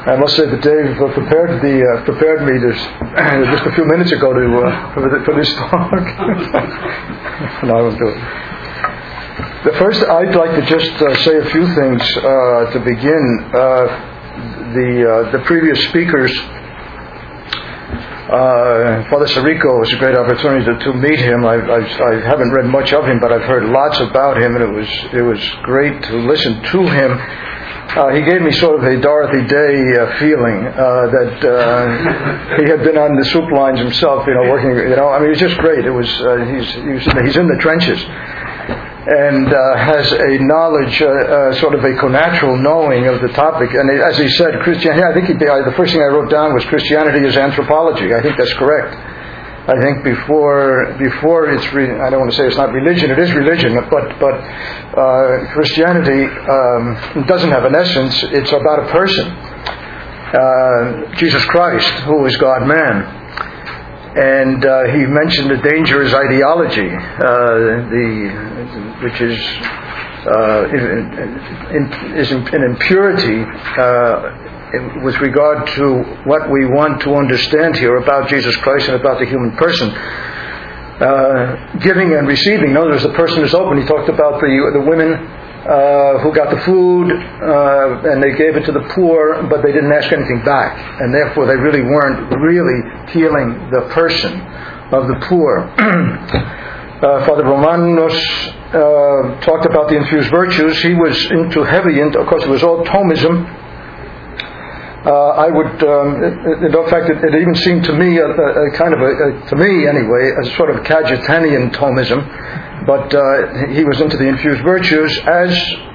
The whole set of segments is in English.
I must say that Dave prepared me just a few minutes ago for this talk. No, I won't do it. The first, I'd like to just say a few things to begin. The previous speakers, Father Sirico, it was a great opportunity to meet him. I haven't read much of him, but I've heard lots about him, and it was great to listen to him. He gave me sort of a Dorothy Day feeling that he had been on the soup lines himself, working. I mean, it was just great. It was he's in the trenches and has a knowledge, sort of a connatural knowing of the topic. And as he said, Christianity. I think the first thing I wrote down was Christianity is anthropology. I think that's correct. I think before it's I don't want to say it's not religion. It is religion, but Christianity doesn't have an essence. It's about a person, Jesus Christ, who is God-man, and he mentioned the dangerous ideology, which is an impurity. With regard to what we want to understand here about Jesus Christ and about the human person. Giving and receiving. Notice the person is open. He talked about the women who got the food and they gave it to the poor, but they didn't ask anything back. And therefore they really weren't really healing the person of the poor. Father Romanos talked about the infused virtues. He was of course it was all Thomism. I would, in fact, it even seemed to me to me anyway, a sort of Cagitanian Thomism. But he was into the infused virtues as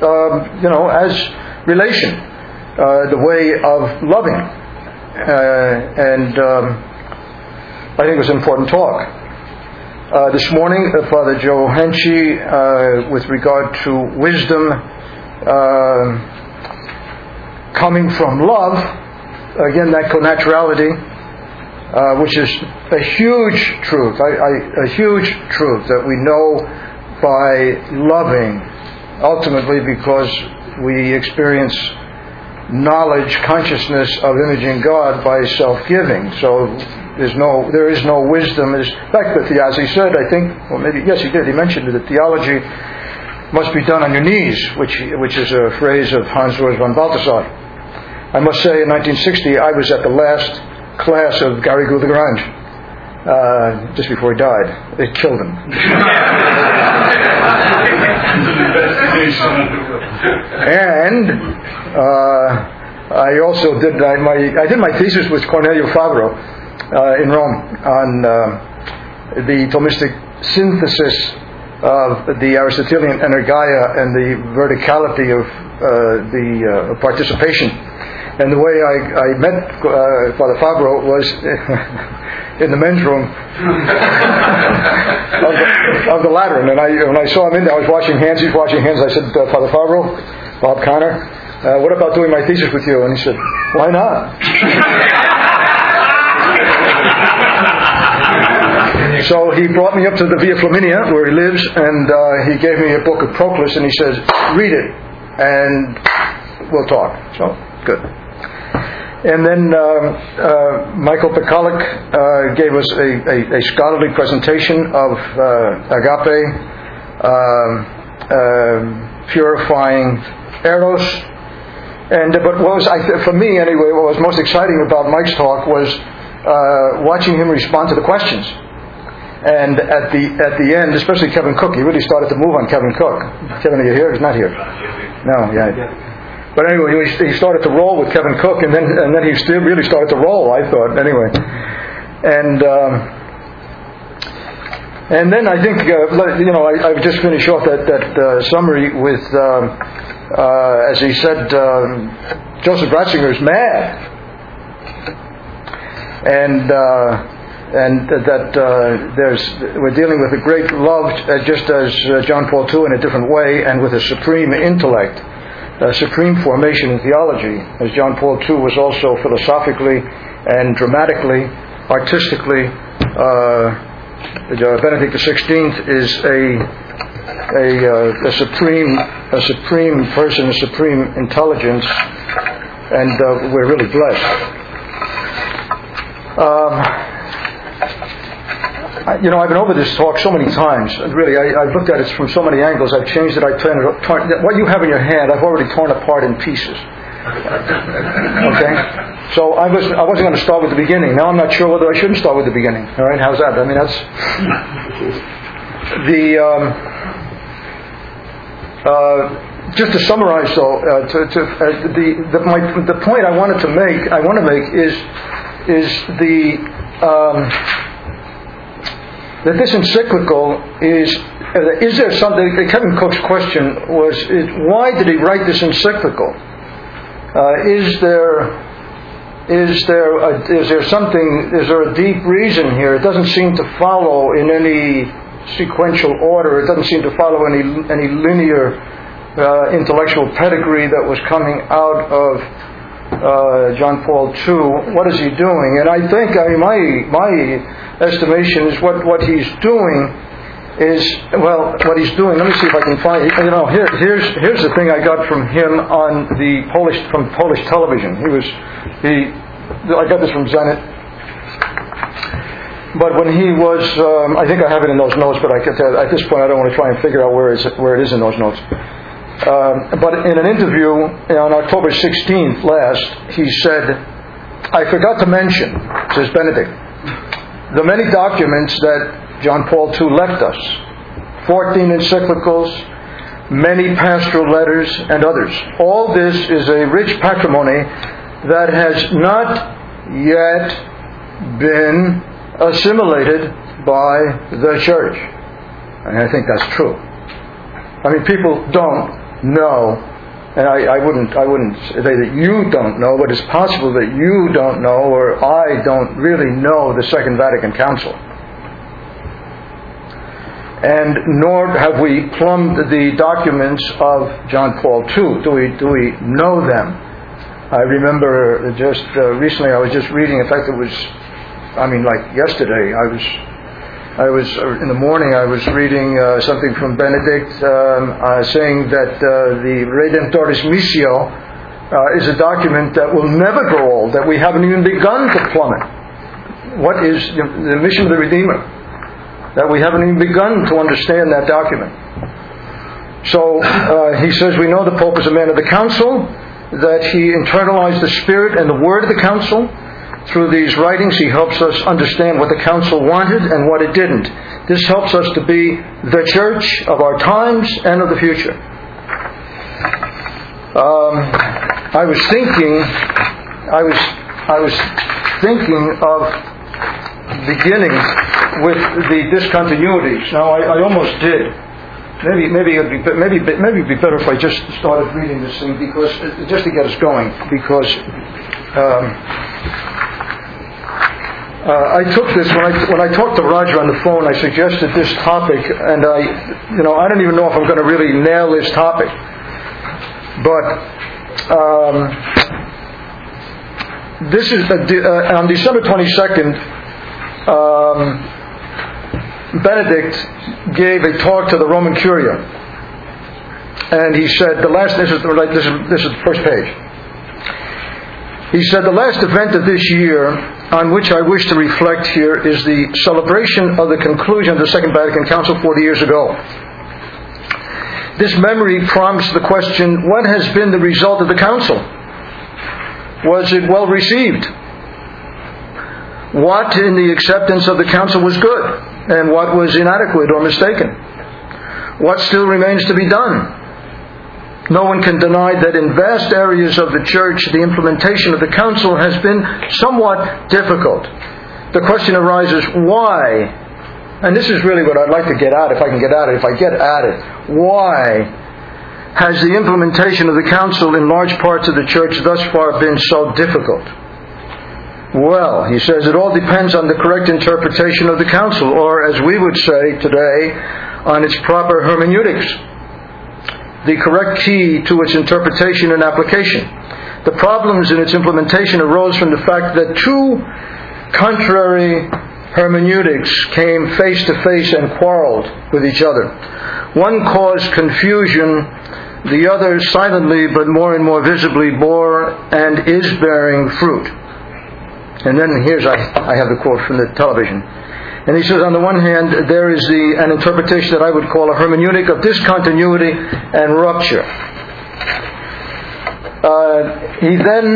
relation, the way of loving, and I think it was an important talk. This morning, Father Joe Henchy, with regard to wisdom coming from love, again that connaturality, which is a huge truth, a huge truth that we know by loving, ultimately because we experience knowledge, consciousness of imaging God by self-giving. So there is no wisdom. In fact, as he said, I think, well maybe, yes he did, he mentioned that theology must be done on your knees, which is a phrase of Hans Urs von Balthasar. I must say, in 1960, I was at the last class of Garrigou Lagrange, just before he died. It killed him. And I also did my thesis with Cornelio Fabro in Rome on the Thomistic synthesis of the Aristotelian energeia and the verticality of the participation. And the way I met Father Fabro was in the men's room of the Lateran. And when I saw him in there, I was washing hands. He's washing hands. I said, Father Fabro, Bob Connor, what about doing my thesis with you? And he said, why not? So he brought me up to the Via Flaminia, where he lives, and he gave me a book of Proclus, and he says, read it, and we'll talk. So, good. And then Michael Pekalik gave us a scholarly presentation of agape, purifying eros. And but for me anyway, what was most exciting about Mike's talk was watching him respond to the questions. And at the end, especially Kevin Cook, he really started to move on Kevin Cook. Kevin, are you here? He's not here. No, yeah. But anyway, he started to roll with Kevin Cook, and then he still really started to roll, I thought, anyway. And then I think, I've just finished off that summary with, as he said, Joseph Ratzinger is mad. And that we're dealing with a great love, just as John Paul II in a different way, and with a supreme intellect. Supreme formation in theology, as John Paul II was also philosophically and dramatically, artistically. Benedict XVI is a supreme person, a supreme intelligence, and we're really blessed. I've been over this talk so many times, and really, I've looked at it from so many angles. I've changed it. I've turned it. What you have in your hand, I've already torn apart in pieces. Okay, so I wasn't going to start with the beginning. Now I'm not sure whether I shouldn't start with the beginning. All right, how's that? I mean, that's just to summarize, though, the point I want to make is that this encyclical is there something? Kevin Cook's question was, why did he write this encyclical? Is there a deep reason here? It doesn't seem to follow in any sequential order. It doesn't seem to follow any linear intellectual pedigree that was coming out of John Paul II. What is he doing? And I think, my estimation is what he's doing is, what he's doing. Let me see if I can find. Here's the thing I got from him on from Polish television. I got this from Zenit. But when he was, I think I have it in those notes, but at this point I don't want to try and figure out where it is in those notes. But in an interview on October 16th last, he said, I forgot to mention, says Benedict, the many documents that John Paul II left us, 14 encyclicals, many pastoral letters, and others. All this is a rich patrimony that has not yet been assimilated by the church. And I think that's true. I mean, people don't know, and I wouldn't say that you don't know, but it's possible that you don't know, or I don't really know the Second Vatican Council. And nor have we plumbed the documents of John Paul II. Do we know them? I remember just recently I was just reading, in fact it was, like yesterday, I was in the morning I was reading something from Benedict saying that the Redemptoris Missio is a document that will never grow old, that we haven't even begun to plumb it. What is the mission of the Redeemer? That we haven't even begun to understand that document. So he says we know the Pope is a man of the council, that he internalized the spirit and the word of the council. Through these writings he helps us understand what the council wanted and what it didn't. This helps us to be the church of our times and of the future. I was thinking of beginning with the discontinuities. Now I almost did. Maybe it'd be better if I just started reading this thing, because just to get us going. Because I took this when I talked to Roger on the phone. I suggested this topic, and I don't even know if I'm going to really nail this topic. But this is on December 22nd. Benedict gave a talk to the Roman Curia, and he said this is the first page. He said, the last event of this year on which I wish to reflect here is the celebration of the conclusion of the Second Vatican Council 40 years ago. This memory prompts the question, what has been the result of the Council? Was it well received? What in the acceptance of the Council was good, and what was inadequate or mistaken? What still remains to be done? No one can deny that in vast areas of the Church, the implementation of the Council has been somewhat difficult. The question arises, why? And this is really what I'd like to get at, if I get at it. Why has the implementation of the Council in large parts of the Church thus far been so difficult? Well, he says, it all depends on the correct interpretation of the Council, or as we would say today, on its proper hermeneutics, the correct key to its interpretation and application. The problems in its implementation arose from the fact that two contrary hermeneutics came face to face and quarreled with each other. One caused confusion the other silently but more and more visibly bore and is bearing fruit. And then here's, I have the quote from the television. And he says, on the one hand, there is an interpretation that I would call a hermeneutic of discontinuity and rupture. He then,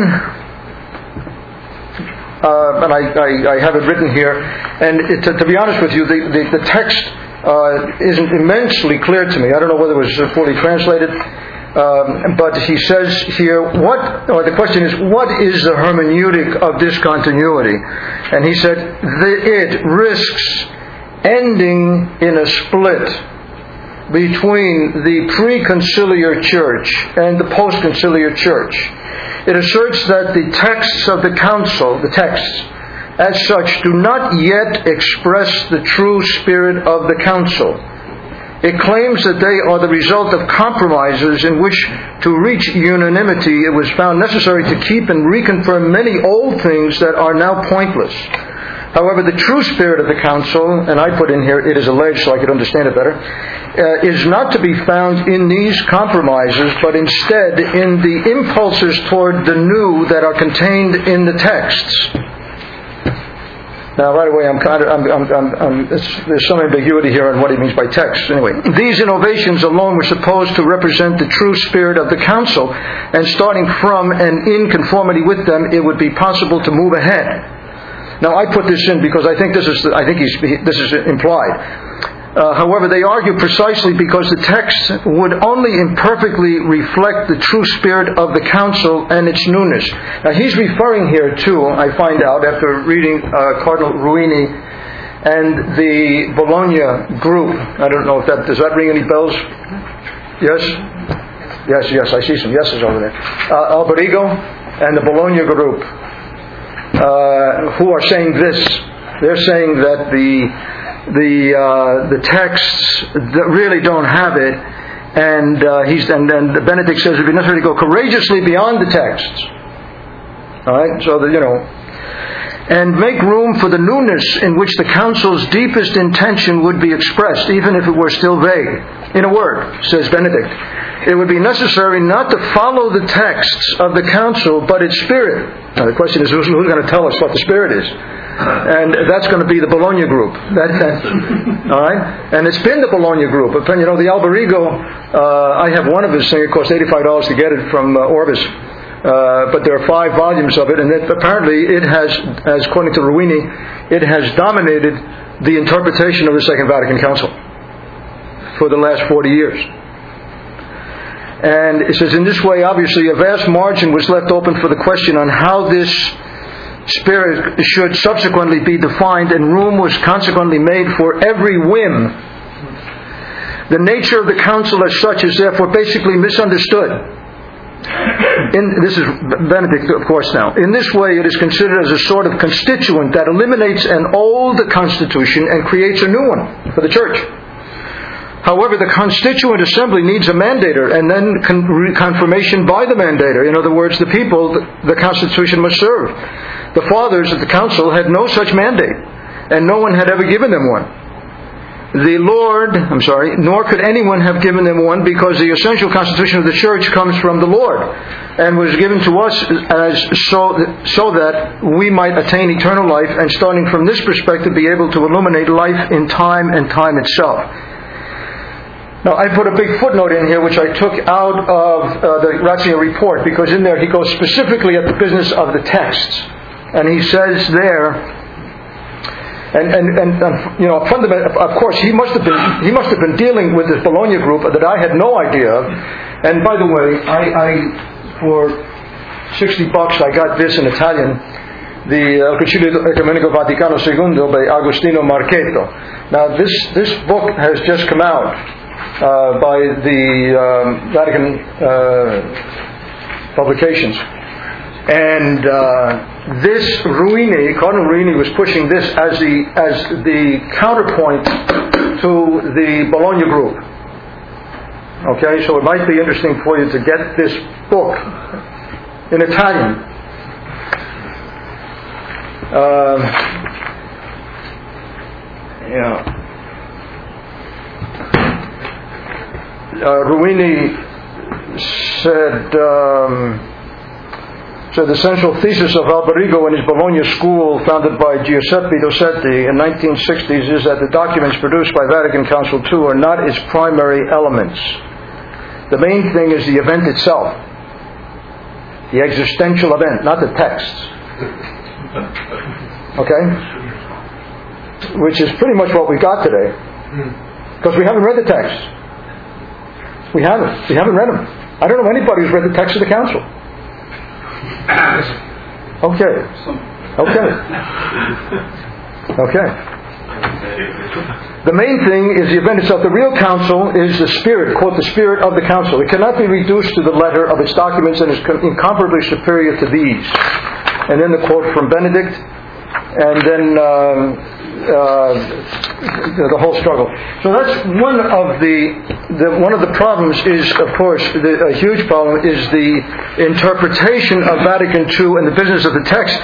and I have it written here, and to be honest with you, the text isn't immensely clear to me. I don't know whether it was fully translated, but he says here, the question is, what is the hermeneutic of discontinuity? And he said, it risks ending in a split between the pre-conciliar church and the post-conciliar church. It asserts that the texts of the council, the texts, as such, do not yet express the true spirit of the council. It claims that they are the result of compromises in which, to reach unanimity, it was found necessary to keep and reconfirm many old things that are now pointless. However, the true spirit of the council, and I put in here, it is alleged so I could understand it better, is not to be found in these compromises, but instead in the impulses toward the new that are contained in the texts. Now, right away, there's some ambiguity here on what he means by text. Anyway, these innovations alone were supposed to represent the true spirit of the council, and starting from and in conformity with them, it would be possible to move ahead. Now, I put this in because I think this is implied. However, they argue precisely because the text would only imperfectly reflect the true spirit of the council and its newness. Now, he's referring here to, I find out after reading Cardinal Ruini and the Bologna group. I don't know if does that ring any bells? Yes? Yes, I see some yeses over there. Alberigo and the Bologna group, who are saying this. They're saying that the texts that really don't have it, and Benedict says it would be necessary to go courageously beyond the texts. All right, so and make room for the newness in which the council's deepest intention would be expressed, even if it were still vague. In a word, says Benedict, it would be necessary not to follow the texts of the council, but its spirit. Now the question is, who's going to tell us what the spirit is? And that's going to be the Bologna group. All right? And it's been the Bologna group. But, the Alberigo, I have one of his things. It cost $85 to get it from Orbis. But there are 5 volumes of it. And apparently it has, as according to Ruini, it has dominated the interpretation of the Second Vatican Council for the last 40 years. And it says, in this way, obviously, a vast margin was left open for the question on how this spirit should subsequently be defined, and room was consequently made for every whim. The nature of the council as such is therefore basically misunderstood. This is Benedict, of course, now. In this way, it is considered as a sort of constituent that eliminates an old constitution and creates a new one for the Church. However, the constituent assembly needs a mandator and then confirmation by the mandator. In other words, the people the Constitution must serve. The fathers of the council had no such mandate, and no one had ever given them one. Nor could anyone have given them one, because the essential constitution of the Church comes from the Lord and was given to us so that we might attain eternal life, and starting from this perspective be able to illuminate life in time and time itself. Now, I put a big footnote in here which I took out of the Ratzinger report, because in there he goes specifically at the business of the texts. And he says there, fundamentally, of course, he must have been dealing with this Bologna group that I had no idea of. And by the way, I for $60 I got this in Italian, the Concilio Ecumenico Vaticano II by Agostino Marchetto. Now, this book has just come out by the Vatican publications. And this Cardinal Ruini was pushing this as the counterpoint to the Bologna group. Okay, so it might be interesting for you to get this book in Italian. Ruini said the central thesis of Alberigo in his Bologna school, founded by Giuseppe Dossetti in 1960s, is that the documents produced by Vatican Council II are not its primary elements. The main thing is the event itself, the existential event, not the texts. Okay? Which is pretty much what we got today. Because we haven't read the texts. We haven't read them. I don't know anybody who's read the text of the council. Okay. The main thing is the event itself. The real council is the spirit, quote, the spirit of the council. It cannot be reduced to the letter of its documents and is incomparably superior to these. And then the quote from Benedict, and then the whole struggle. So that's one of the problems is, of course, a huge problem is the interpretation of Vatican II and the business of the text.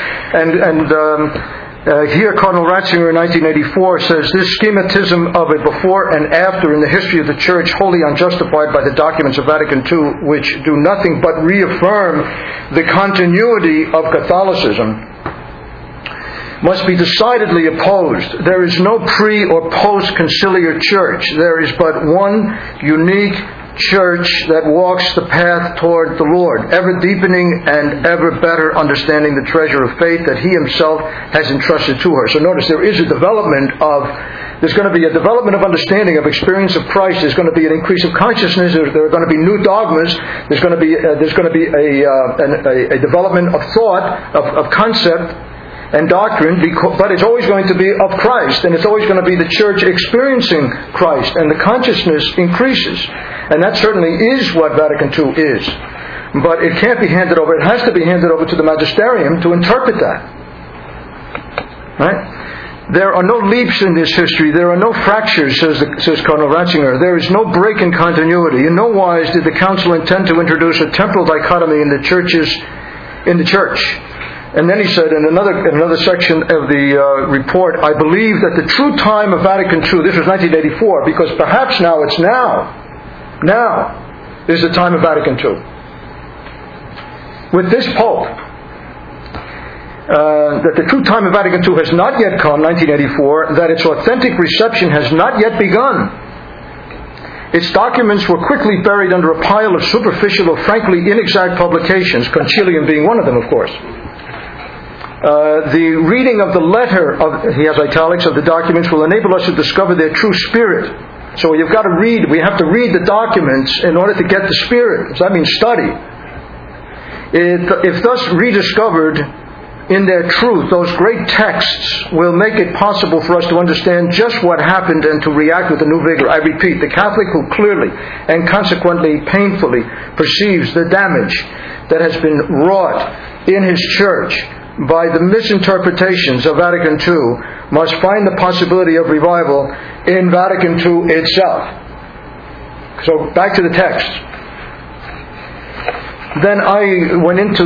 Here Cardinal Ratzinger in 1984 says, this schematism of a before and after in the history of the Church, wholly unjustified by the documents of Vatican II, which do nothing but reaffirm the continuity of Catholicism, must be decidedly opposed. There is no pre- or post-conciliar church. There is but one unique church that walks the path toward the Lord, ever deepening and ever better understanding the treasure of faith that He Himself has entrusted to her. So notice there's going to be a development of understanding, of experience of Christ. There's going to be an increase of consciousness. There are going to be new dogmas. There's going to be a development of thought, of concept and doctrine, but it's always going to be of Christ, and it's always going to be the church experiencing Christ, and the consciousness increases. And that certainly is what Vatican II is. But it can't be handed over. It has to be handed over to the magisterium to interpret that. Right? There are no leaps in this history. There are no fractures, says Cardinal Ratzinger. There is no break in continuity. In no wise did the Council intend to introduce a temporal dichotomy in the church. And then he said in another section of the report, I believe that the true time of Vatican II, this was 1984, because perhaps now it's now is the time of Vatican II. With this Pope, that the true time of Vatican II has not yet come, 1984, that its authentic reception has not yet begun. Its documents were quickly buried under a pile of superficial or frankly inexact publications, Concilium being one of them, of course. The reading of the letter, he has italics, of the documents will enable us to discover their true spirit. So we have to read the documents in order to get the spirit. So that means study. If thus rediscovered in their truth, those great texts will make it possible for us to understand just what happened and to react with a new vigor. I repeat, the Catholic who clearly and consequently painfully perceives the damage that has been wrought in his church by the misinterpretations of Vatican II must find the possibility of revival in Vatican II itself. So back to the text. Then I went into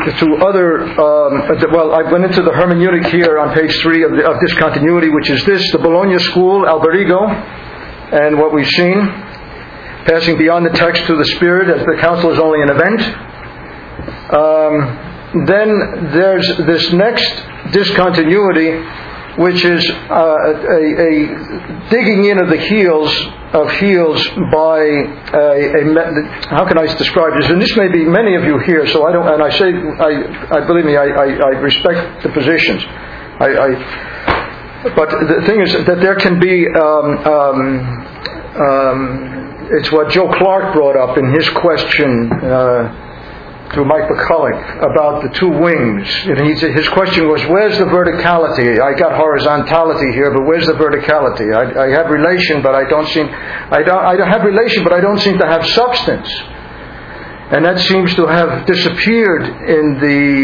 I went into the hermeneutic here on page 3 of discontinuity, which is this: the Bologna school, Alberigo, and what we've seen, passing beyond the text to the Spirit, as the Council is only an event. Then there's this next discontinuity, which is a digging in of heels by how can I describe this? And this may be many of you here, so I don't. And I say, believe me, I respect the positions. But the thing is that there can be. It's what Joe Clark brought up in his question. To Mike McCulloch about the two wings. And his question was, where's the verticality? I got horizontality here, but where's the verticality? I have relation, but I don't seem to have substance. And that seems to have disappeared in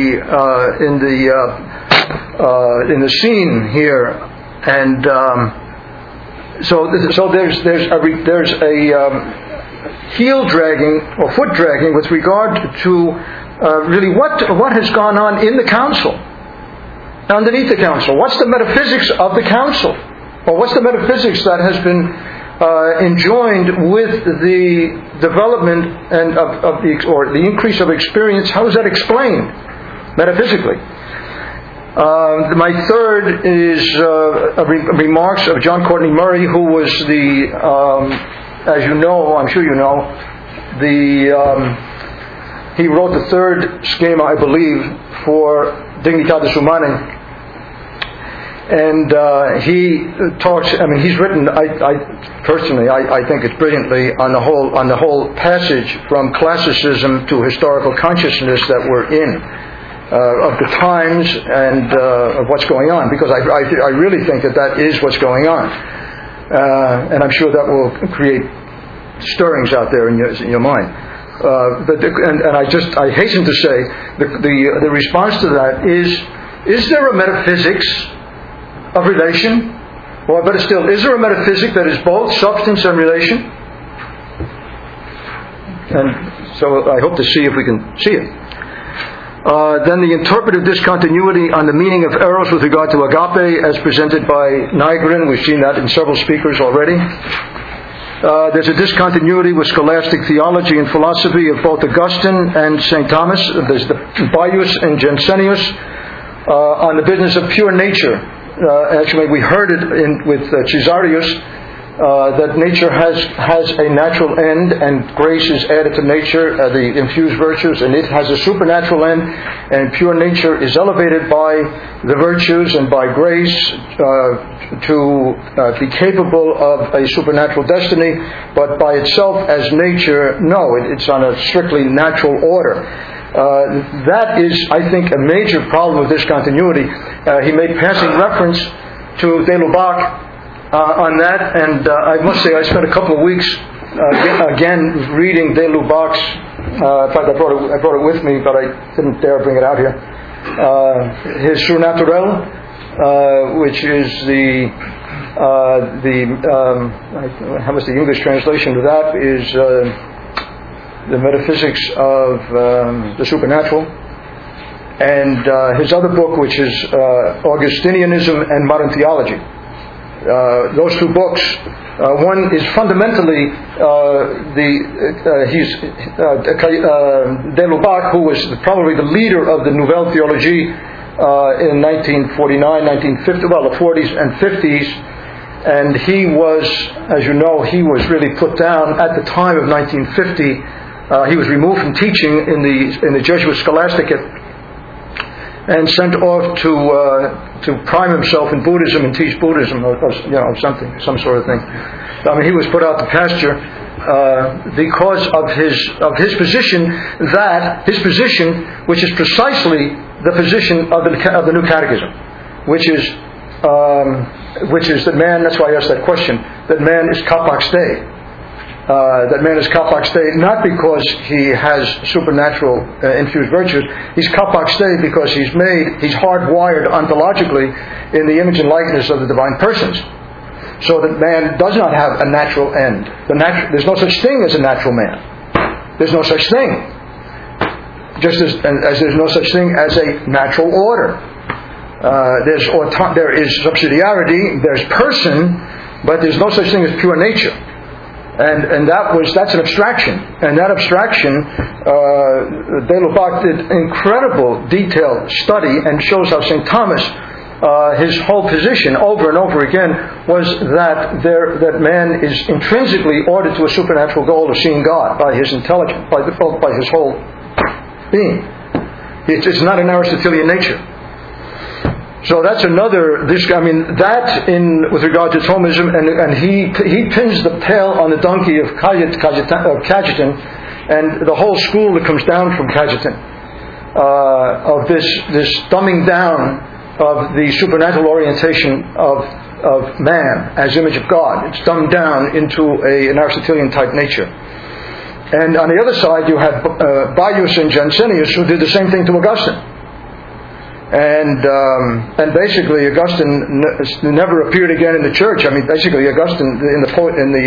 the scene here. And so there's a heel dragging or foot dragging with regard to really what has gone on in the council, underneath the council. What's the metaphysics of the council, or what's the metaphysics that has been enjoined with the development and of the increase of experience. How is that explained metaphysically? My third is remarks of John Courtney Murray, who was as you know, I'm sure you know, he wrote the third schema, I believe, for Dignitatis Humanae. And he talks. I mean, he's written. I personally think it's brilliantly on the whole passage from classicism to historical consciousness that we're in, of the times and of what's going on. Because I really think that is what's going on, and I'm sure that will create stirrings out there in your mind. I hasten to say the response to that is there a metaphysics of relation? Or better still, is there a metaphysic that is both substance and relation? And so I hope to see if we can see it. Then the interpretive discontinuity on the meaning of eros with regard to agape as presented by Nygren. We've seen that in several speakers already. There's a discontinuity with scholastic theology and philosophy of both Augustine and St. Thomas. There's the Baius and Jansenius on the business of pure nature. Actually, we heard it with Caesarius that nature has a natural end, and grace is added to nature, the infused virtues, and it has a supernatural end, and pure nature is elevated by the virtues and by grace to be capable of a supernatural destiny, but by itself as nature, no, it's on a strictly natural order. That is, I think, a major problem with discontinuity. He made passing reference to de Lubac on that, and I must say I spent a couple of weeks again reading de Lubac's. In fact, I brought it with me, but I didn't dare bring it out here. His Surnaturel, which is how was the English translation of that? Is the metaphysics of the supernatural, and his other book, which is Augustinianism and Modern Theology. Those two books, one is fundamentally de Lubac, who was probably the leader of the Nouvelle Theologie in 1949, 1950, well, the 40s and 50s, and he was, as you know, he was really put down at the time of 1950. He was removed from teaching in the Jesuit Scholasticate and sent off to prime himself in Buddhism and teach Buddhism, or some sort of thing. I mean, he was put out to pasture because of his position, which is precisely the position of the New Catechism, which is that man. That's why I asked that question. That man is Capax Dei. That man is Capax Dei not because he has supernatural infused virtues. He's Capax Dei because he's hardwired ontologically in the image and likeness of the divine persons. So that man does not have a natural end. There's no such thing as a natural man. There's no such thing. Just as there's no such thing as a natural order. There is subsidiarity, there's person, but there's no such thing as pure nature. And that's an abstraction. And that abstraction, de Lubac did incredible detailed study and shows how St. Thomas, his whole position over and over again was that man is intrinsically ordered to a supernatural goal of seeing God by his intelligence, by his whole being. It's not an Aristotelian nature. So that's another. With regard to Thomism, and he pins the tail on the donkey of Cajetan, and the whole school that comes down from Cajetan of this dumbing down of the supernatural orientation of man as image of God. It's dumbed down into an Aristotelian type nature. And on the other side, you have Baius and Jansenius, who did the same thing to Augustine. And basically, Augustine never appeared again in the church. I mean, basically, Augustine in the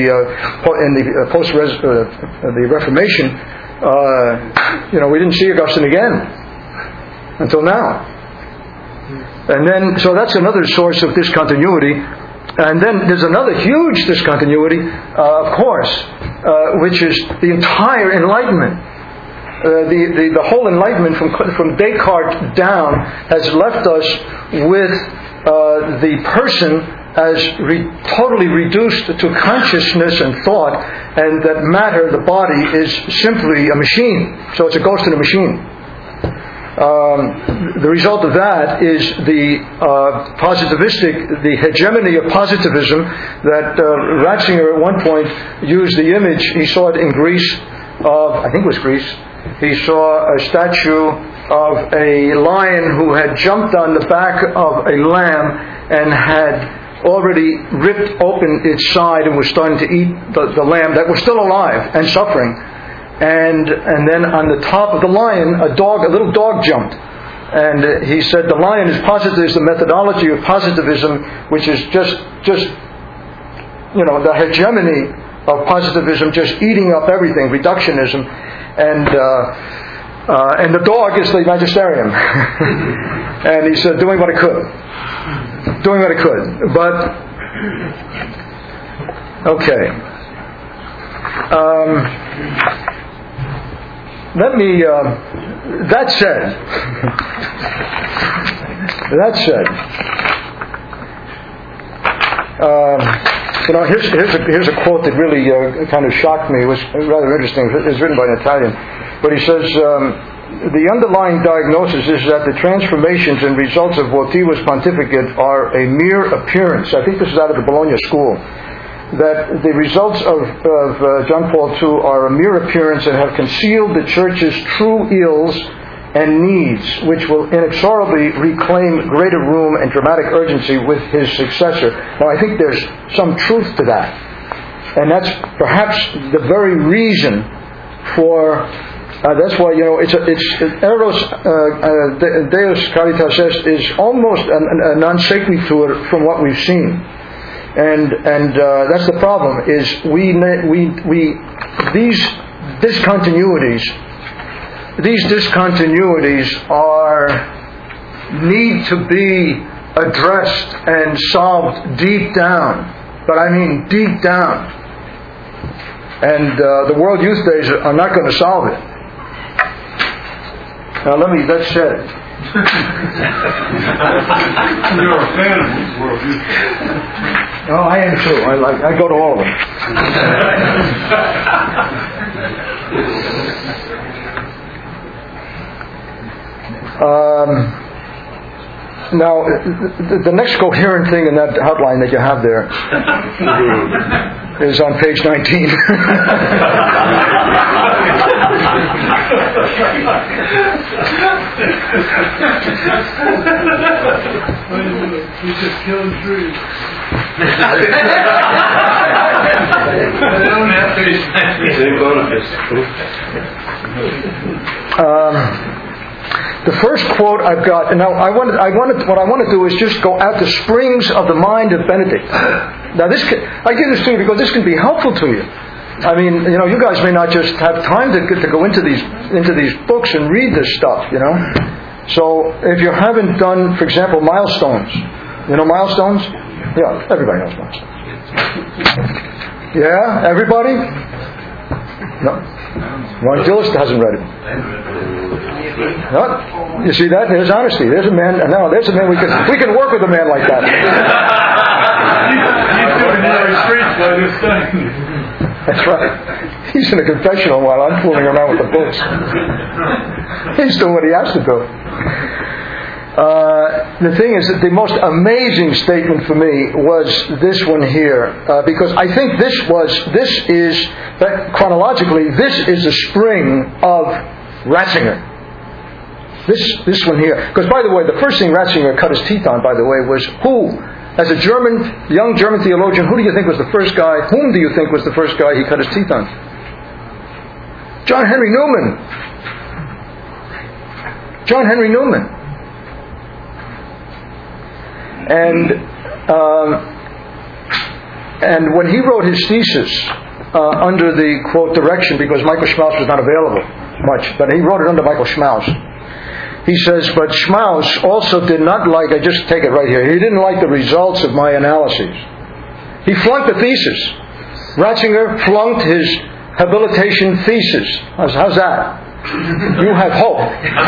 Reformation, we didn't see Augustine again until now. And then, so that's another source of discontinuity. And then there's another huge discontinuity, of course, which is the entire Enlightenment. The whole Enlightenment from Descartes down has left us with the person as totally reduced to consciousness and thought, and that matter, the body, is simply a machine. So it's a ghost in a machine. The result of that is the hegemony of positivism that Ratzinger at one point used the image. He saw it in Greece of, I think it was Greece. He saw a statue of a lion who had jumped on the back of a lamb and had already ripped open its side and was starting to eat the lamb that was still alive and suffering. And then on the top of the lion, a little dog jumped. And he said the lion is the methodology of positivism, which is just the hegemony of positivism, just eating up everything, reductionism. And the dog is the magisterium. And he said, doing what it could. But, okay. That said, here's a quote that really kind of shocked me. It was rather interesting. It's written by an Italian. But he says, the underlying diagnosis is that the transformations and results of Wojtyła's pontificate are a mere appearance. I think this is out of the Bologna school. That the results of John Paul II are a mere appearance and have concealed the Church's true ills and needs, which will inexorably reclaim greater room and dramatic urgency with his successor. Now, I think there's some truth to that. And that's perhaps the very reason for... that's why, it's Eros Deus Caritas Est is almost a non sequitur from what we've seen. And that's the problem, is these discontinuities need to be addressed and solved deep down. But I mean deep down. And the World Youth Days are not going to solve it. Now that's said. You're a fan of these World Youth Days. Oh, I am too. I go to all of them. Now, the next coherent thing in that outline that you have there is on page 19. He's just killing trees. The first quote I've got, and now what I want to do is just go at the springs of the mind of Benedict. Now I give this to you because this can be helpful to you. I mean, you guys may not just have time to go into these books and read this stuff, So if you haven't done, for example, milestones, milestones? Yeah, everybody knows milestones. Yeah, everybody? No. Ron Gillis hasn't read it. No? You see that? There's honesty. There's a man. No, there's a man. We can work with a man like that. He's doing the streets by this time. That's right. He's in a confessional while I'm fooling around with the books. He's doing what he has to do. The thing is that the most amazing statement for me was this one here, because I think chronologically, this is the spring of Ratzinger. This one here. Because, by the way, the first thing Ratzinger cut his teeth on, by the way, was who? As a young German theologian, who do you think was the first guy? Whom do you think was the first guy he cut his teeth on? John Henry Newman. John Henry Newman. And when he wrote his thesis under the, quote, direction, because Michael Schmaus was not available much, but he wrote it under Michael Schmaus. He says, but Schmaus also did not like, I just take it right here, he didn't like the results of my analyses. He flunked the thesis. Ratzinger flunked his habilitation thesis. How's that? You have hope.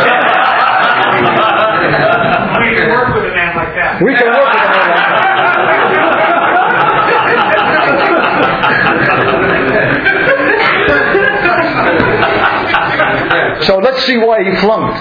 We can work with a man like that. We can work with a man like that. So let's see why he flunked.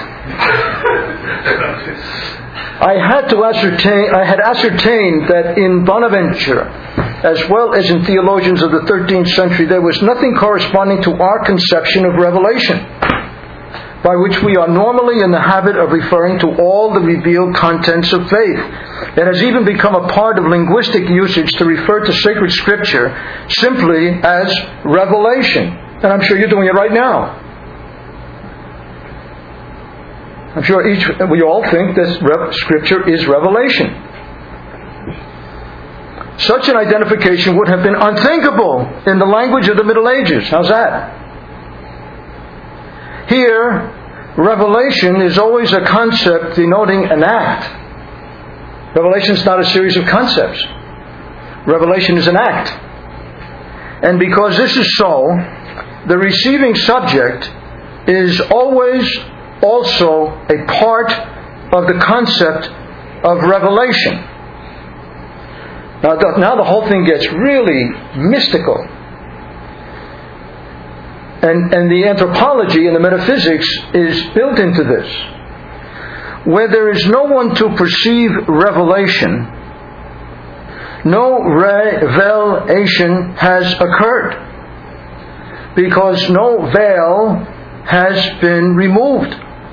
I had ascertained that in Bonaventure, as well as in theologians of the 13th century, there was nothing corresponding to our conception of revelation, by which we are normally in the habit of referring to all the revealed contents of faith. It has even become a part of linguistic usage to refer to sacred scripture simply as revelation. And I'm sure you're doing it right now. I'm sure we all think that scripture is revelation. Such an identification would have been unthinkable in the language of the Middle Ages. How's that? Here, revelation is always a concept denoting an act. Revelation is not a series of concepts. Revelation is an act. And because this is so, the receiving subject is always also a part of the concept of revelation. Now the whole thing gets really mystical. And the anthropology and the metaphysics is built into this. Where there is no one to perceive revelation, no revelation has occurred. Because no veil has been removed.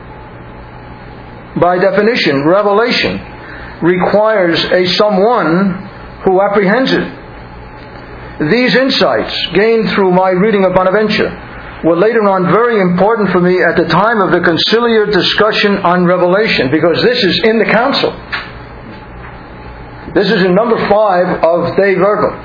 By definition, revelation requires a someone who apprehends it. These insights, gained through my reading of Bonaventure, were later on very important for me at the time of the conciliar discussion on revelation, because this is in the council. This is in number 5 of De Virgo.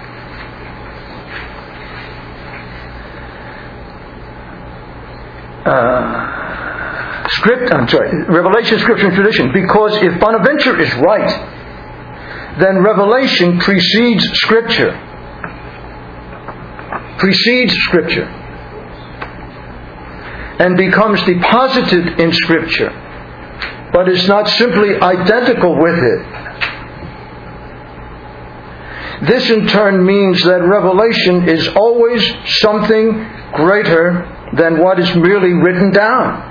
Revelation, Scripture, and Tradition. Because if Bonaventure is right, then revelation precedes Scripture. And becomes deposited in Scripture, but is not simply identical with it. This in turn means that revelation is always something greater than what is merely written down.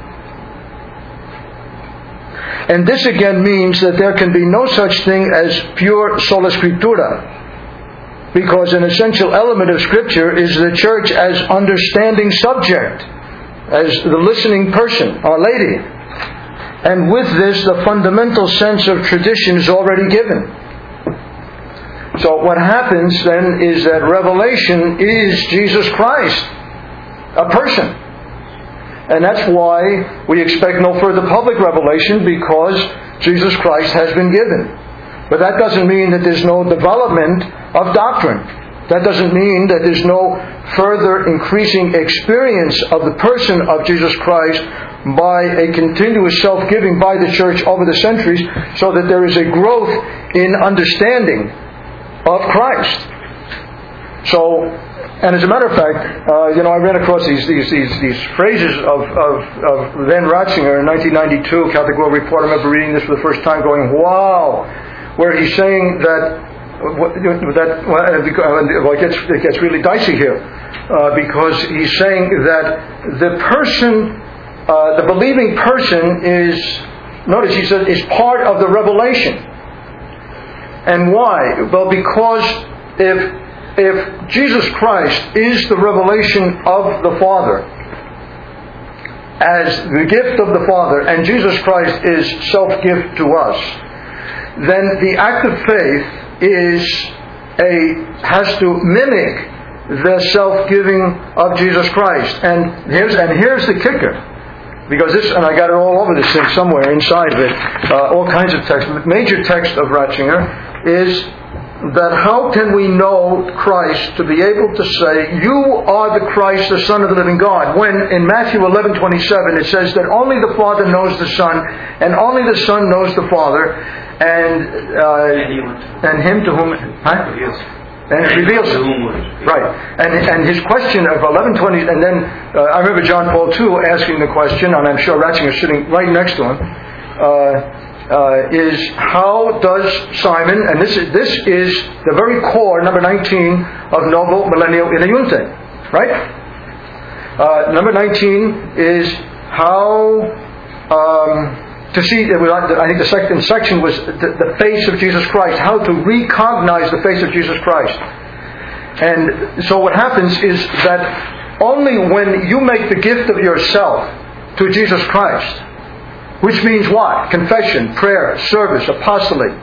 And this again means that there can be no such thing as pure sola scriptura, because an essential element of Scripture is the church as understanding subject, as the listening person, Our Lady. And with this, the fundamental sense of tradition is already given. So what happens then is that revelation is Jesus Christ, a person. And that's why we expect no further public revelation, because Jesus Christ has been given. But that doesn't mean that there's no development of doctrine. That doesn't mean that there's no further increasing experience of the person of Jesus Christ by a continuous self-giving by the church over the centuries, so that there is a growth in understanding of Christ. So, and as a matter of fact, I ran across these phrases of Van Ratzinger in 1992, Catholic World Report. I remember reading this for the first time, going, "Wow!" Where he's saying that it gets really dicey here, because he's saying that the person, the believing person, is part of the revelation. And why? Well, because if Jesus Christ is the revelation of the Father, as the gift of the Father, and Jesus Christ is self-gift to us, then the act of faith has to mimic the self-giving of Jesus Christ. And here's the kicker, because this, and I got it all over this thing somewhere inside of it, all kinds of text. The major text of Ratzinger is that how can we know Christ to be able to say, you are the Christ, the Son of the living God, when in Matthew 11:27 it says that only the Father knows the Son, and only the Son knows the Father, and him to whom... And it reveals it. Right. And his question of 11:20, and then I remember John Paul II asking the question, and I'm sure Ratzinger sitting right next to him, is how does Simon, and this is the very core, number 19 of Novo Millennio Iliunte, right? Number 19 is how to see, I think the second section was the face of Jesus Christ, how to recognize the face of Jesus Christ. And so what happens is that only when you make the gift of yourself to Jesus Christ, which means what? Confession, prayer, service, apostolate.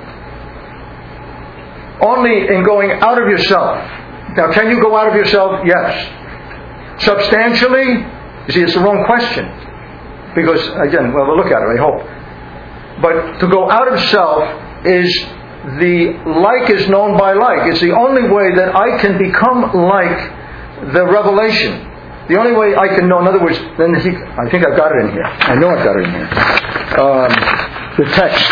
Only in going out of yourself. Now, can you go out of yourself? Yes. Substantially? You see, it's the wrong question. Because, again, well, we'll look at it, I hope. But to go out of self is the like is known by like. It's the only way that I can become like the revelation. The only way I can know, in other words, then I think I've got it in here. I know I've got it in here. The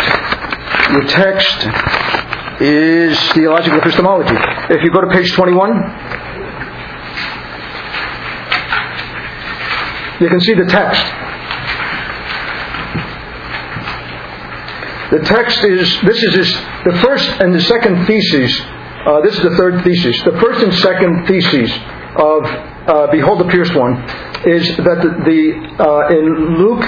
text is theological epistemology. If you go to page 21, you can see the text. The text this is the first and the second theses. This is the third thesis. The first and second theses of Behold the Pierced One is that in Luke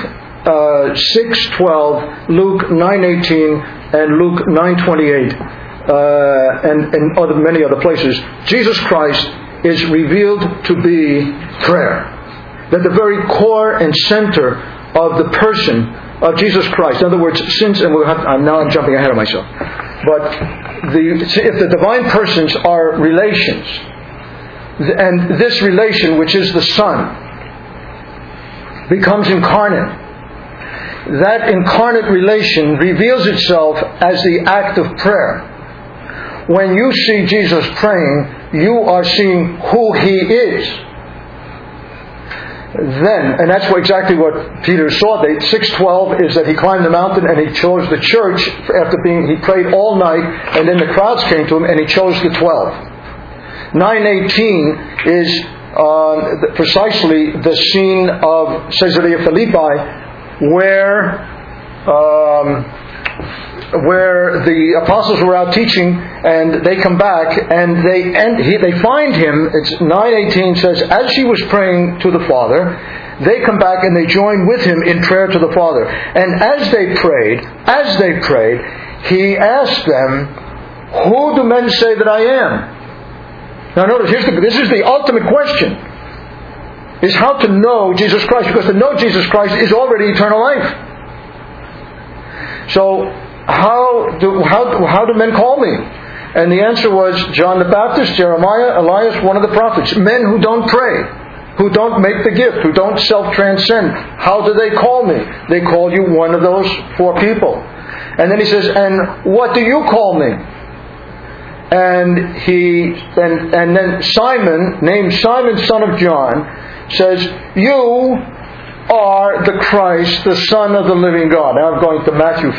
6:12, Luke 9:18, and Luke 9:28, and many other places, Jesus Christ is revealed to be prayer. That the very core and center of the person of Jesus Christ. In other words, now I'm jumping ahead of myself. But if the divine persons are relations, and this relation, which is the Son, becomes incarnate, that incarnate relation reveals itself as the act of prayer. When you see Jesus praying, you are seeing who He is. Then, and that's exactly what Peter saw. 6:12 is that he climbed the mountain and he chose the church after he prayed all night, and then the crowds came to him and he chose the 12. 9:18 is precisely the scene of Caesarea Philippi, where the apostles were out teaching, and they come back and they find him. It's 9:18 says, as he was praying to the Father, they come back and they join with him in prayer to the Father. And as they prayed, he asked them, "Who do men say that I am?" Now notice, this is the ultimate question: is how to know Jesus Christ, because to know Jesus Christ is already eternal life. So how do men call me? And the answer was John the Baptist, Jeremiah, Elias, one of the prophets. Men who don't pray, who don't make the gift, who don't self-transcend. How do they call me? They call you one of those four people. And then he says, and what do you call me? And then Simon, named Simon, son of John, says, you are the Christ, the Son of the living God. Now I'm going to Matthew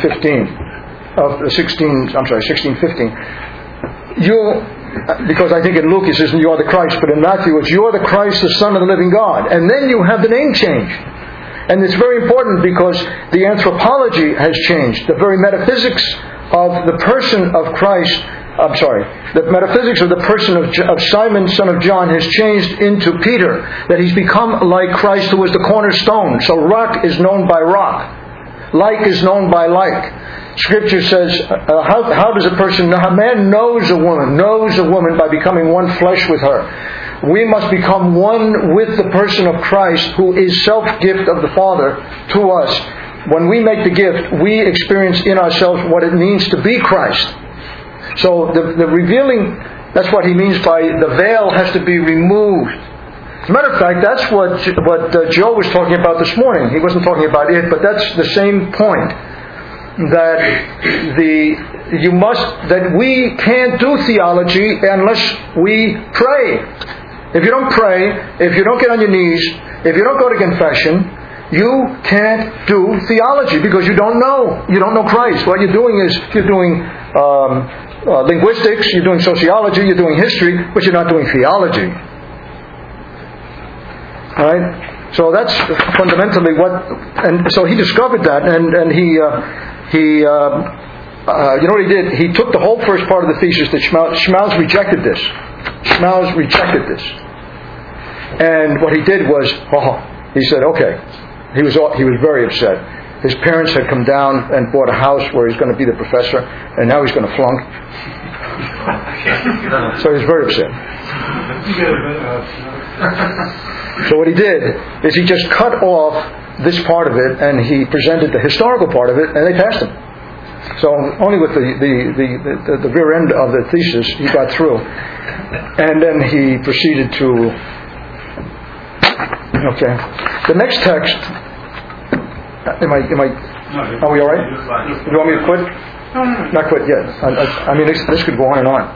16:15. Because I think in Luke it says you are the Christ, but in Matthew it's you are the Christ, the Son of the living God. And then you have the name change. And it's very important because the anthropology has changed. The very metaphysics of the person of Christ, the metaphysics of the person of Simon, son of John, has changed into Peter. That he's become like Christ, who was the cornerstone. So rock is known by rock. Like is known by like. Scripture says, how does a person know? A man knows a woman by becoming one flesh with her. We must become one with the person of Christ, who is self-gift of the Father to us. When we make the gift, we experience in ourselves what it means to be Christ. So the revealing, that's what he means by the veil has to be removed. As a matter of fact, that's what Joe was talking about this morning. He wasn't talking about it, but that's the same point. that we can't do theology unless we pray. If you don't pray, if you don't get on your knees, if you don't go to confession, you can't do theology because you don't know. You don't know Christ. What you're doing is you're doing linguistics, you're doing sociology, you're doing history, but you're not doing theology. All right? So that's fundamentally what, and so he discovered that, and he you know what he did? He took the whole first part of the thesis that Schmaus rejected this. Schmaus rejected this, and what he did was, he said, okay. He was very upset. His parents had come down and bought a house where he's going to be the professor, and now he's going to flunk. So he was very upset. So what he did is he just cut off this part of it, and he presented the historical part of it, and they passed him. So only with the rear end of the thesis he got through, and then he proceeded to. Okay, the next text. Are we all right? You want me to quit? No. Not quit yet. I mean, this could go on and on.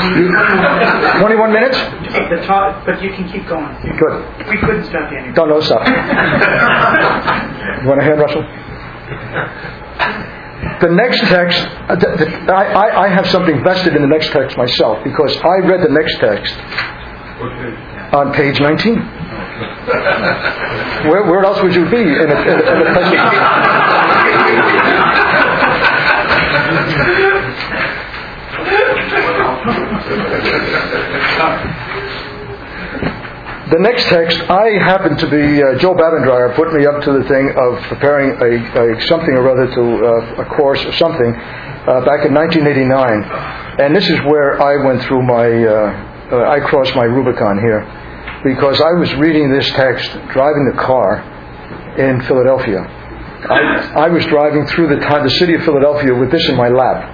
21 minutes? But you can keep going. Good. We couldn't stop you anyway. No, stop. You want a hand, Russell? The next text, I have something vested in the next text myself because I read the next text on page 19. Where else would you be in a text? The next text, I happen to be Joe Babendreyer put me up to the thing of preparing a something or other to a course or something back in 1989, and this is where I went through I crossed my Rubicon here, because I was reading this text driving the car in Philadelphia. I was driving through the city of Philadelphia with this in my lap.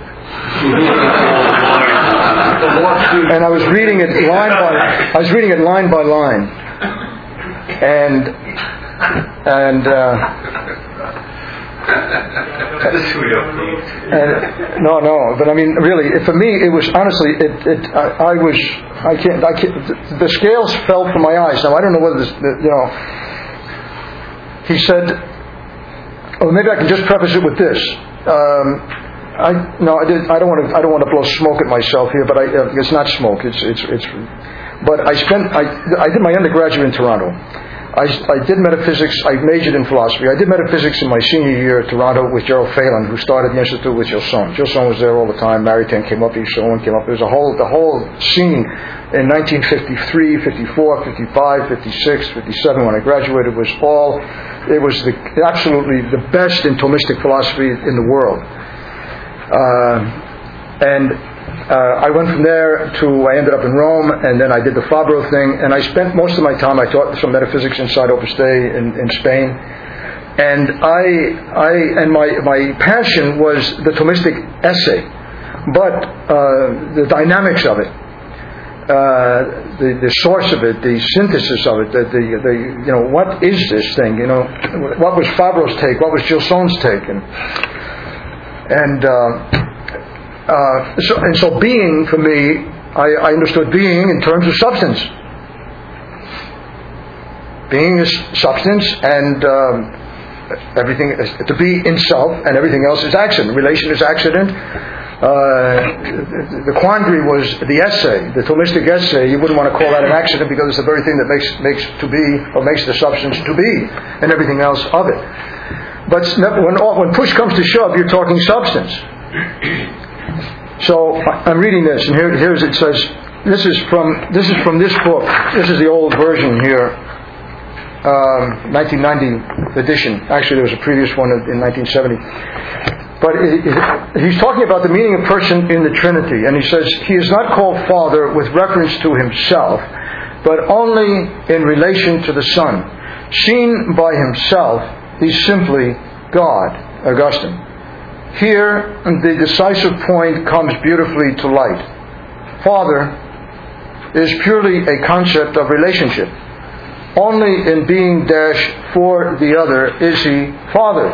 And I was reading it line by line. And no, but I mean, really, for me, it was honestly, the scales fell from my eyes. Now I don't know whether he said, maybe I can just preface it with this. I don't want to blow smoke at myself here, but it's not smoke. But I did my undergraduate in Toronto. I did metaphysics. I majored in philosophy. I did metaphysics in my senior year at Toronto with Gerald Phelan, who started the institute with Gilson. Gilson was there all the time. Maritain came up. Gilson came up. There was the whole scene in 1953, 54, 55, 56, 57 when I graduated was absolutely the best in Thomistic philosophy in the world. I went from there I ended up in Rome, and then I did the Fabro thing, and I spent most of my time, I taught some metaphysics inside Opus Dei in Spain, and my passion was the Thomistic essay, but the dynamics of it, the source of it, the synthesis of it, what is this thing, what was Fabro's take, what was Gilson's take, so being, for me, I understood being in terms of substance. Being is substance, and everything is to be in self, and everything else is accident. Relation is accident. The quandary was the essay, the Thomistic essay. You wouldn't want to call that an accident because it's the very thing that makes to be, or makes the substance to be, and everything else of it. But when push comes to shove, you're talking substance. So I'm reading this, and here's it says. This is from this book. This is the old version here, 1990 edition. Actually, there was a previous one in 1970. But he's talking about the meaning of person in the Trinity, and he says he is not called Father with reference to himself, but only in relation to the Son. Seen by himself, he's simply God. Augustine. Here, the decisive point comes beautifully to light. Father is purely a concept of relationship. Only in being dash for the other is he Father.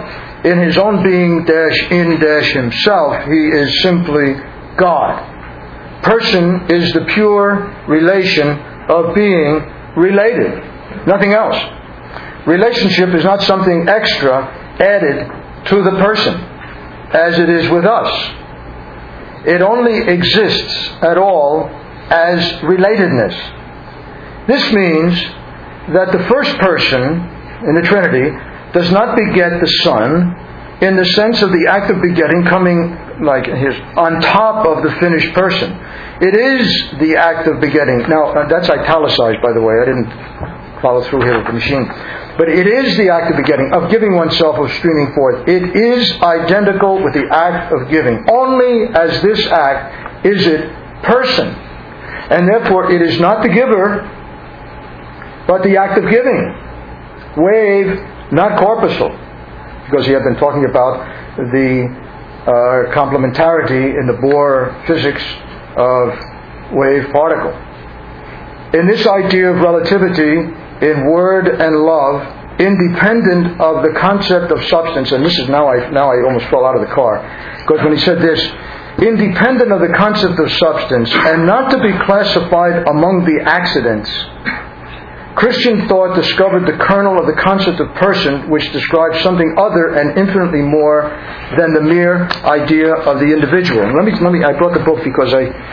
in His own being in Himself, He is simply God. Person is the pure relation of being related. Nothing else. Relationship is not something extra added to the person, as it is with us. It only exists at all as relatedness. This means that the first person in the Trinity does not beget the Son in the sense of the act of begetting coming like on top of the finished person. It is the act of begetting. Now, that's italicized, by the way. I didn't follow through here with the machine. But it is the act of begetting, of giving oneself, of streaming forth. It is identical with the act of giving. Only as this act is it person. And therefore, it is not the giver, but the act of giving. Wave, not corpuscle. Because he had been talking about the complementarity in the Bohr physics of wave particle. In this idea of relativity in word and love, independent of the concept of substance, and this is now I almost fell out of the car, because when he said this, independent of the concept of substance and not to be classified among the accidents, Christian thought discovered the kernel of the concept of person, which describes something other and infinitely more than the mere idea of the individual. Let me. I brought the book because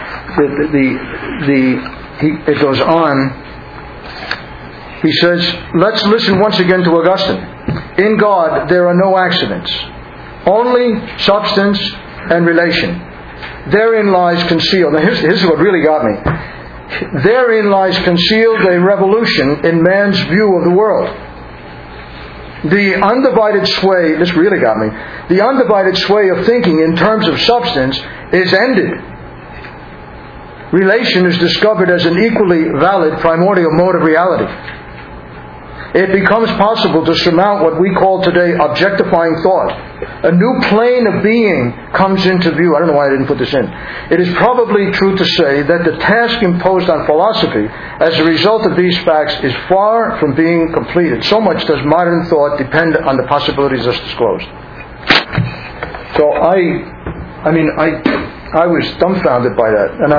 it goes on. He says, let's listen once again to Augustine. In God, there are no accidents, only substance and relation. Therein lies concealed. Now, here's what really got me. Therein lies concealed a revolution in man's view of the world. The undivided sway, this really got me, the undivided sway of thinking in terms of substance is ended. Relation is discovered as an equally valid primordial mode of reality. It becomes possible to surmount what we call today objectifying thought. A new plane of being comes into view. I don't know why I didn't put this in. It is probably true to say that the task imposed on philosophy as a result of these facts is far from being completed. So much does modern thought depend on the possibilities thus disclosed. So I was dumbfounded by that. And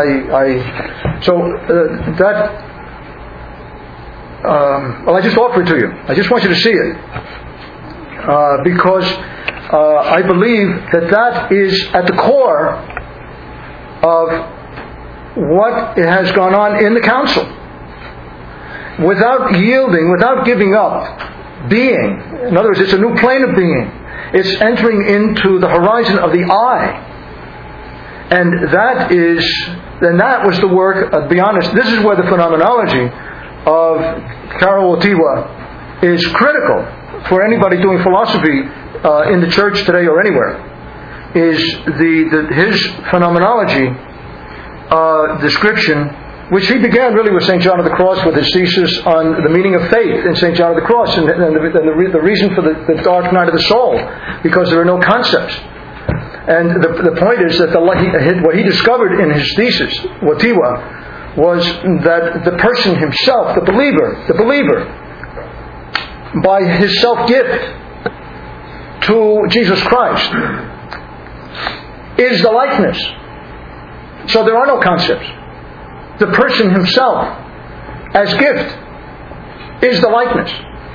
I just offer it to you. I just want you to see it. Because I believe that is at the core of what has gone on in the council. Without yielding, without giving up being. In other words, it's a new plane of being. It's entering into the horizon of the I. And that was the work, to be honest, this is where the phenomenology of Karol Wojtyła is critical for anybody doing philosophy in the church today or anywhere. Is his phenomenology description, which he began really with St. John of the Cross with his thesis on the meaning of faith in St. John of the Cross and the reason for the dark night of the soul, because there are no concepts. And the point is that what he discovered in his thesis, Wojtyła, was that the person himself, the believer, by his self-gift to Jesus Christ, is the likeness. So there are no concepts. The person himself, as gift, is the likeness.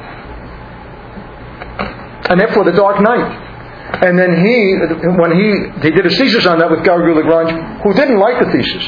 And therefore the dark night. And then when he did a thesis on that with Garrigou-Lagrange, who didn't like the thesis.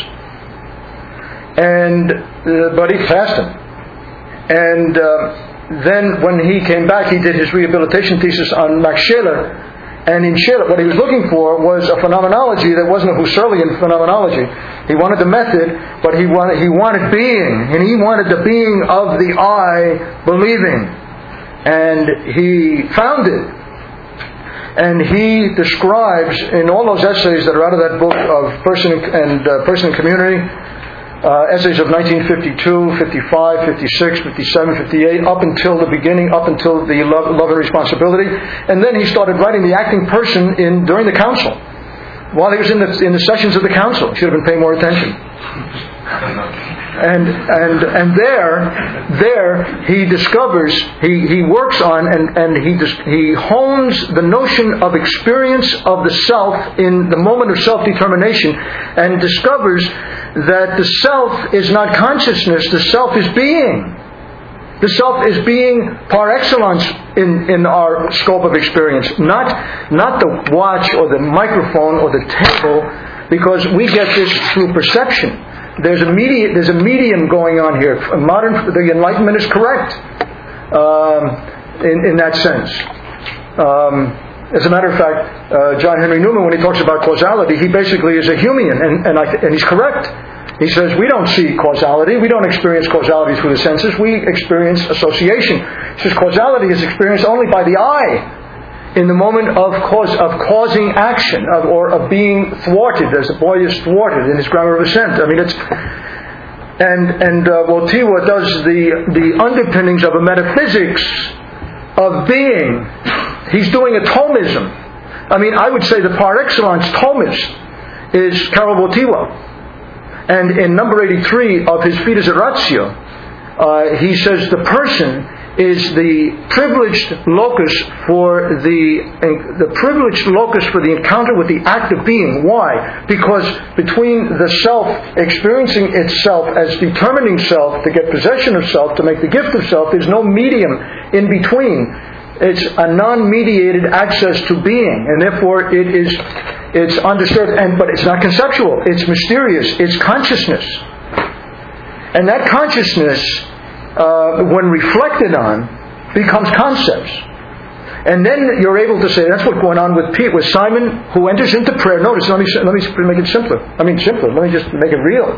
But he passed him. And then when he came back, he did his rehabilitation thesis on Max Scheler. And in Scheler, what he was looking for was a phenomenology that wasn't a Husserlian phenomenology. He wanted the method, but he wanted being. And he wanted the being of the I believing. And he found it. And he describes in all those essays that are out of that book of Person and Community, essays of 1952, 55, 56, 57, 58, up until the beginning, up until the love and responsibility. And then he started writing the acting person during the council. While he was in the sessions of the council. He should have been paying more attention. And there he discovers, he works on, and he hones the notion of experience of the self in the moment of self-determination, and discovers that the self is not consciousness, the self is being. The self is being par excellence in our scope of experience, not the watch or the microphone or the table, because we get this through perception. There's a medium going on here. The Enlightenment is correct in that sense. As a matter of fact, John Henry Newman, when he talks about causality, he basically is a Humean, and he's correct. He says we don't see causality. We don't experience causality through the senses. We experience association. He says causality is experienced only by the eye in the moment of causing action, or of being thwarted, as a boy is thwarted in his grammar of assent. I mean, it's and Wojtyła does the underpinnings of a metaphysics of being. He's doing a Thomism. I mean, I would say the par excellence Thomist is Karol Wojtyła. And in number 83 of his Fides et Ratio, he says the person is the privileged locus for the privileged locus for the encounter with the act of being. Why? Because between the self experiencing itself as determining self, to get possession of self, to make the gift of self, there's no medium in between. It's a non-mediated access to being, and therefore it's undisturbed, but it's not conceptual. It's mysterious. It's consciousness. And that consciousness, when reflected on, becomes concepts. And then you're able to say, that's what's going on with Simon, who enters into prayer. Notice, let me make it simpler. Let me just make it real.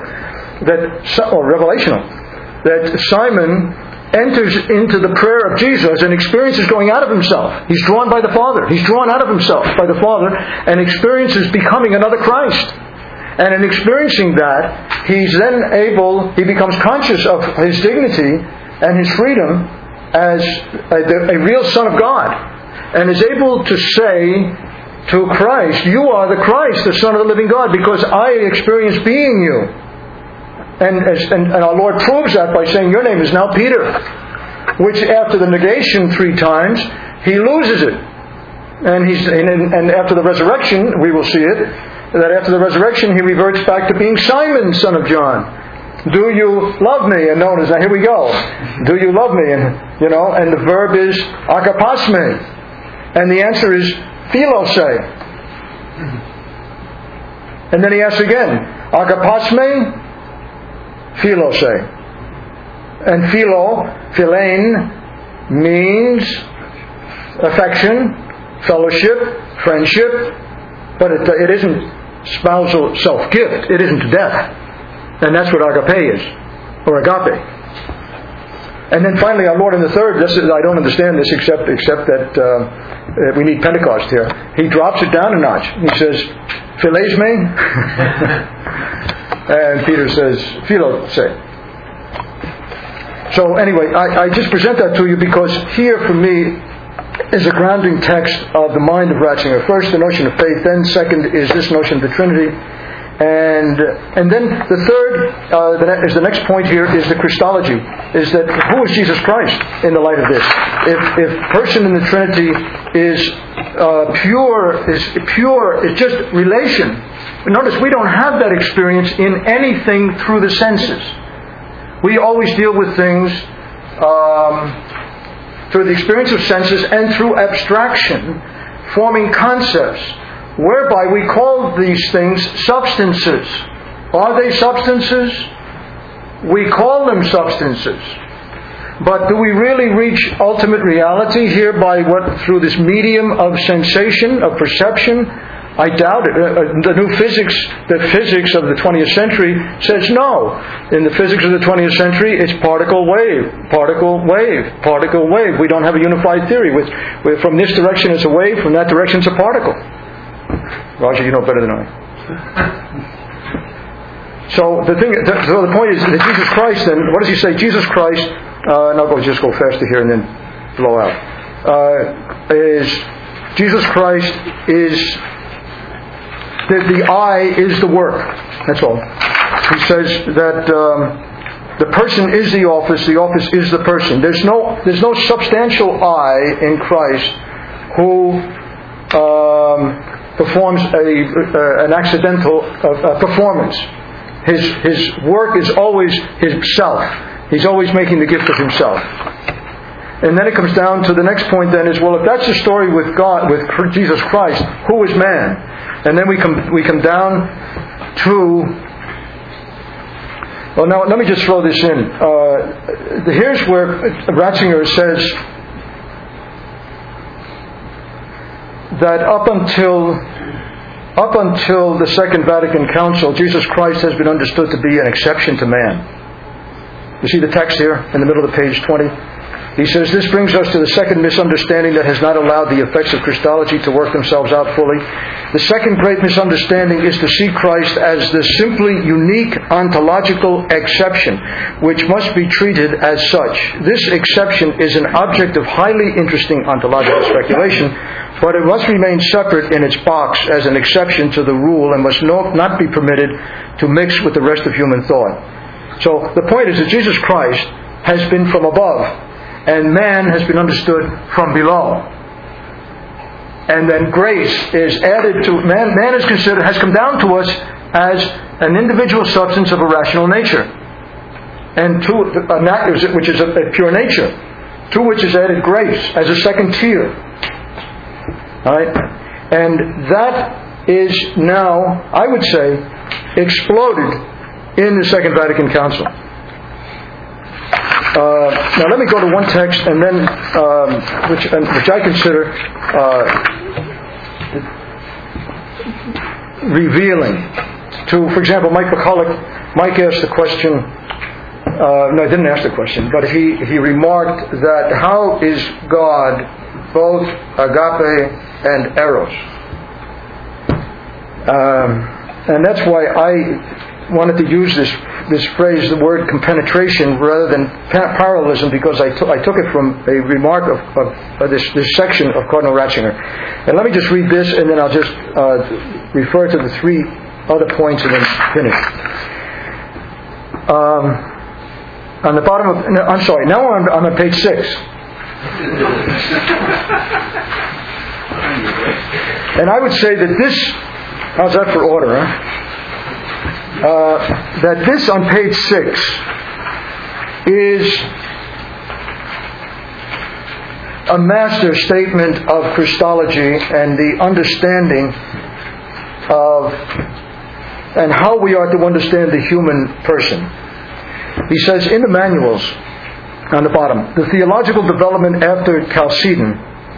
Or revelational. That Simon enters into the prayer of Jesus and experiences going out of himself. He's drawn by the Father. He's drawn out of himself by the Father and experiences becoming another Christ. And in experiencing that, he becomes conscious of his dignity and his freedom as a real Son of God, and is able to say to Christ, "You are the Christ, the Son of the living God, because I experience being you." And our Lord proves that by saying, "Your name is now Peter," which after the negation 3 times, he loses it. And after the resurrection, we will see it, that after the resurrection, he reverts back to being Simon, son of John. "Do you love me?" And notice, now here we go. "Do you love me?" And the verb is agapasme. And the answer is philose. And then he asks again, agapasme, philose. And philein means affection, fellowship, friendship, but it isn't spousal self-gift. It isn't death. And that's what agape is, or agape. And then finally, our Lord in the third, I don't understand this except that we need Pentecost here. He drops it down a notch. He says, "Philes me," and Peter says, "Philose." So anyway, I just present that to you because here for me is a grounding text of the mind of Ratzinger. First, the notion of faith. Then, second is this notion of the Trinity. And then the third, is the next point here, is the Christology. Is that who is Jesus Christ in the light of this? If person in the Trinity is pure, it's just relation. Notice we don't have that experience in anything through the senses. We always deal with things through the experience of senses and through abstraction, forming concepts, whereby we call these things substances. Are they substances? We call them substances. But do we really reach ultimate reality here through this medium of sensation, of perception? I doubt it. The physics of the 20th century says no. In the physics of the 20th century, it's particle wave, particle wave, particle wave. We don't have a unified theory. From this direction it's a wave, from that direction it's a particle. Roger, you know better than I. So the point is that Jesus Christ, then, what does he say? Jesus Christ, and I'll just go faster here and then blow out. Jesus Christ is the I is the work. That's all. He says that The person is the office is the person. There's no substantial I in Christ who performs an accidental performance. His work is always himself. He's always making the gift of himself. And then it comes down to the next point then is, well, if that's the story with God, with Jesus Christ, who is man? And then we come down to, well, now let me just throw this in. Here's where Ratzinger says that up until the Second Vatican Council, Jesus Christ has been understood to be an exception to man. You see the text here in the middle of page 20? He says, this brings us to the second misunderstanding that has not allowed the effects of Christology to work themselves out fully. The second great misunderstanding is to see Christ as the simply unique ontological exception, which must be treated as such. This exception is an object of highly interesting ontological speculation, but it must remain separate in its box as an exception to the rule and must not be permitted to mix with the rest of human thought. So the point is that Jesus Christ has been from above, and man has been understood from below. And then grace is added to man. Man is considered, has come down to us as an individual substance of a rational nature, and which is a pure nature, to which is added grace as a second tier. All right, and that is now, I would say, exploded in the Second Vatican Council. Now let me go to one text, and then which I consider revealing. For example, Mike McCulloch. Mike asked the question. No, I didn't ask the question, but he remarked that how is God both agape and eros? And that's why I wanted to use this phrase, the word compenetration, rather than parallelism, because I took it from a remark of this section of Cardinal Ratzinger. And let me just read this, and then I'll just refer to the three other points and then finish. On the bottom of, no, I'm sorry, now I'm on page 6. And I would say that this, how's that for order, huh? That this on page 6 is a master statement of Christology and the understanding of and how we are to understand the human person. He says in the manuals on the bottom, the theological development after Chalcedon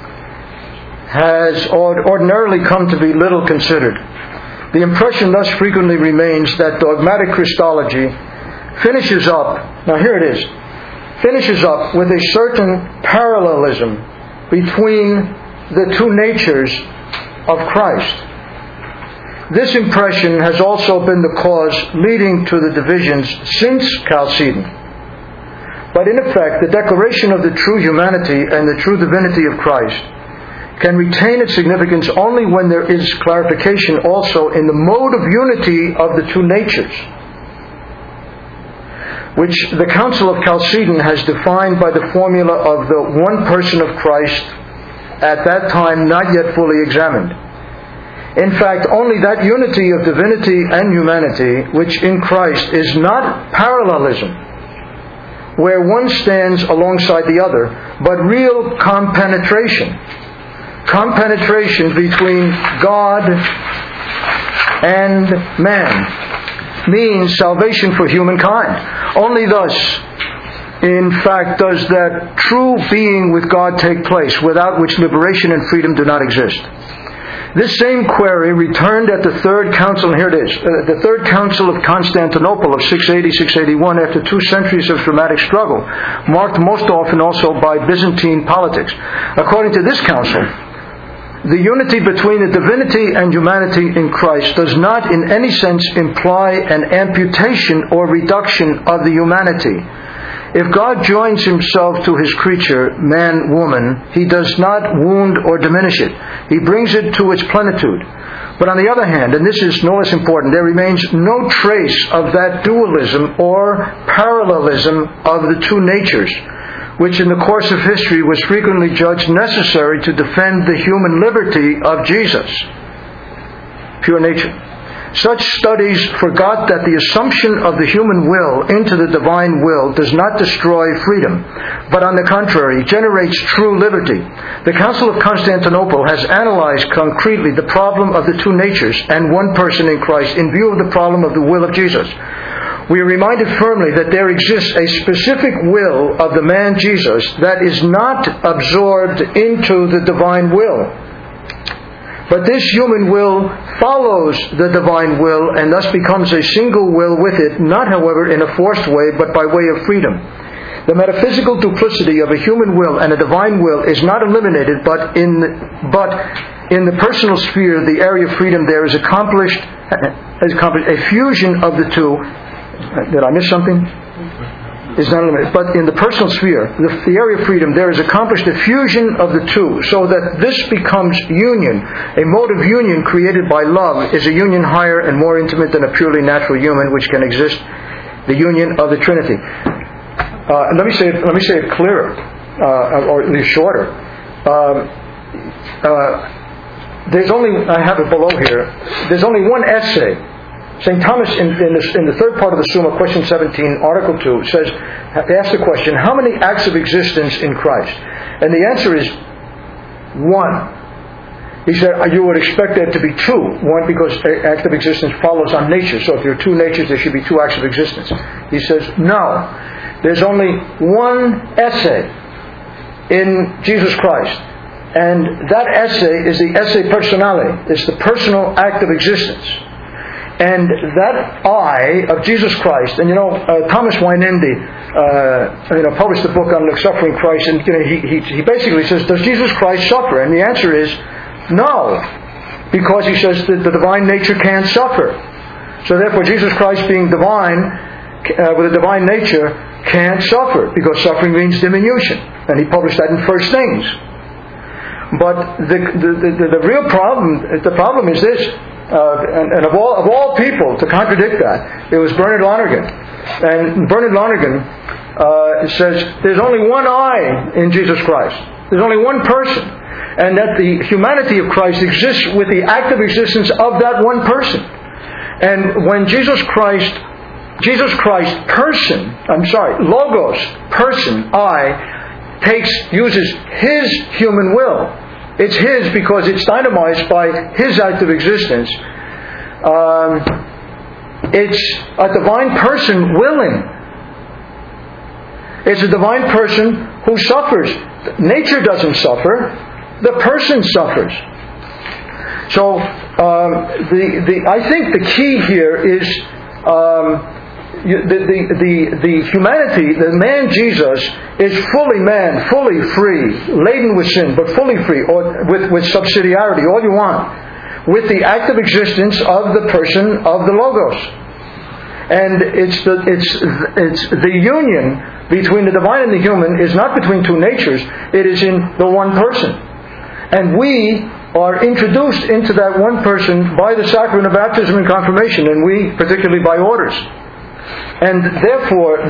has ordinarily come to be little considered. The impression thus frequently remains that dogmatic Christology finishes up, now here it is, finishes up with a certain parallelism between the two natures of Christ. This impression has also been the cause leading to the divisions since Chalcedon. But in effect, the declaration of the true humanity and the true divinity of Christ can retain its significance only when there is clarification also in the mode of unity of the two natures, which the Council of Chalcedon has defined by the formula of the one person of Christ, at that time not yet fully examined. In fact, only that unity of divinity and humanity, which in Christ is not parallelism, where one stands alongside the other, but real compenetration between God and man, means salvation for humankind. Only thus, in fact, does that true being with God take place, without which liberation and freedom do not exist. This same query returned at the Third Council, and here it is, the Third Council of Constantinople of 680-681, after 2 centuries of dramatic struggle, marked most often also by Byzantine politics. According to this council, the unity between the divinity and humanity in Christ does not in any sense imply an amputation or reduction of the humanity. If God joins himself to his creature, man, woman, he does not wound or diminish it. He brings it to its plenitude. But on the other hand, and this is no less important, there remains no trace of that dualism or parallelism of the two natures, which in the course of history was frequently judged necessary to defend the human liberty of Jesus. Pure nature. Such studies forgot that the assumption of the human will into the divine will does not destroy freedom, but on the contrary, generates true liberty. The Council of Constantinople has analyzed concretely the problem of the two natures and one person in Christ in view of the problem of the will of Jesus. We are reminded firmly that there exists a specific will of the man Jesus that is not absorbed into the divine will. But this human will follows the divine will and thus becomes a single will with it, not however in a forced way, but by way of freedom. The metaphysical duplicity of a human will and a divine will is not eliminated, but in the personal sphere, the area of freedom there is accomplished a fusion of the two. Did I miss something? Is not limited. But in the personal sphere, the area of freedom, there is accomplished a fusion of the two, so that this becomes union. A mode of union created by love is a union higher and more intimate than a purely natural human, which can exist, the union of the Trinity. Let me say it clearer, or at least shorter. I have it below here. There's only one essay. St. Thomas, in the third part of the Summa, question 17, article 2, asks the question, how many acts of existence in Christ? And the answer is one. He said, you would expect there to be two. One, because act of existence follows on nature. So if there are two natures, there should be two acts of existence. He says, no. There's only one essay in Jesus Christ. And that essay is the esse personale. It's the personal act of existence. And that I of Jesus Christ, and Thomas Weinende, published a book on the suffering Christ, and he basically says, does Jesus Christ suffer? And the answer is no, because he says that the divine nature can't suffer. So therefore, Jesus Christ, being divine with a divine nature, can't suffer, because suffering means diminution, and he published that in First Things. But the real problem is this. And of all people to contradict that, it was Bernard Lonergan. And Bernard Lonergan says there's only one I in Jesus Christ. There's only one person. And that the humanity of Christ exists with the active existence of that one person. And when Logos, person, I, uses his human will. It's his because it's dynamized by his act of existence. It's a divine person willing. It's a divine person who suffers. Nature doesn't suffer. The person suffers. So I think the key here is the humanity, the man Jesus, is fully man, fully free, laden with sin, but fully free, or with subsidiarity, all you want, with the active existence of the person of the Logos. And it's the union between the divine and the human is not between two natures, it is in the one person. And we are introduced into that one person by the sacrament of baptism and confirmation, and we particularly by orders. And therefore,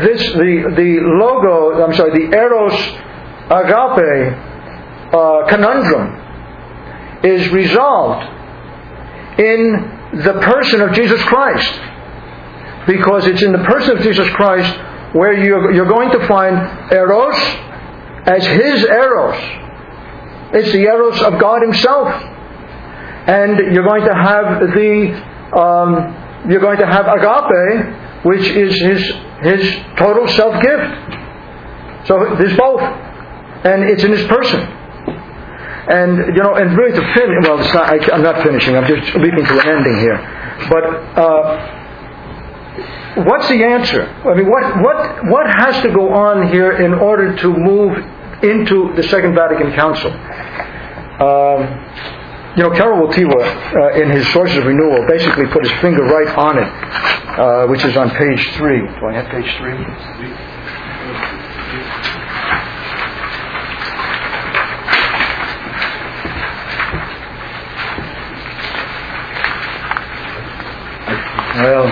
the eros agape conundrum is resolved in the person of Jesus Christ, because it's in the person of Jesus Christ where you're going to find eros as his eros. It's the eros of God Himself, and you're going to have agape, which is his total self-gift. So there's both, and it's in his person. And and really to finish, well, it's not, I'm not finishing. I'm just leaping to an ending here. But what's the answer? I mean, what has to go on here in order to move into the Second Vatican Council? Karol Wojtyła, in his Sources of Renewal, basically put his finger right on it, which is on page 3. Do I have page 3? Well,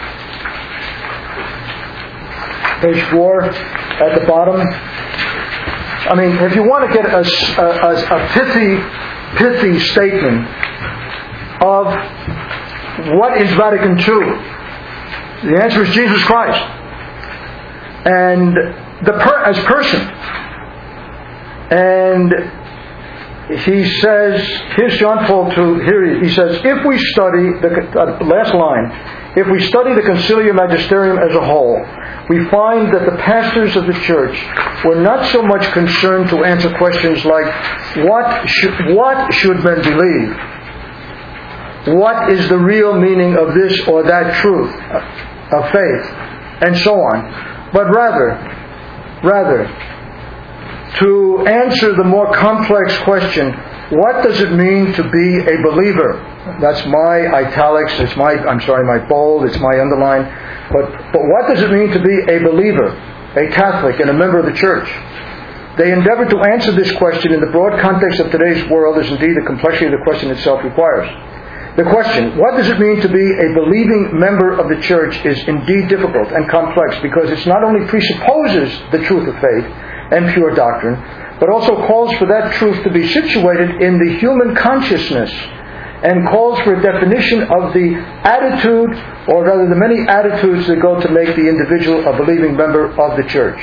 page 4 at the bottom. I mean, if you want to get a pithy statement of what is Vatican II, the answer is Jesus Christ. And as person. And he says, here's John Paul II, here he says, if we study, the last line, if we study the Concilium Magisterium as a whole, we find that the pastors of the church were not so much concerned to answer questions like, what should men believe? What is the real meaning of this or that truth of faith? And so on. But rather, to answer the more complex question, what does it mean to be a believer? That's my italics, my bold, it's my underline. But what does it mean to be a believer, a Catholic, and a member of the church? They endeavor to answer this question in the broad context of today's world, as indeed the complexity of the question itself requires. The question, what does it mean to be a believing member of the church, is indeed difficult and complex because it not only presupposes the truth of faith and pure doctrine, but also calls for that truth to be situated in the human consciousness and calls for a definition of the attitude, or rather the many attitudes that go to make the individual a believing member of the church.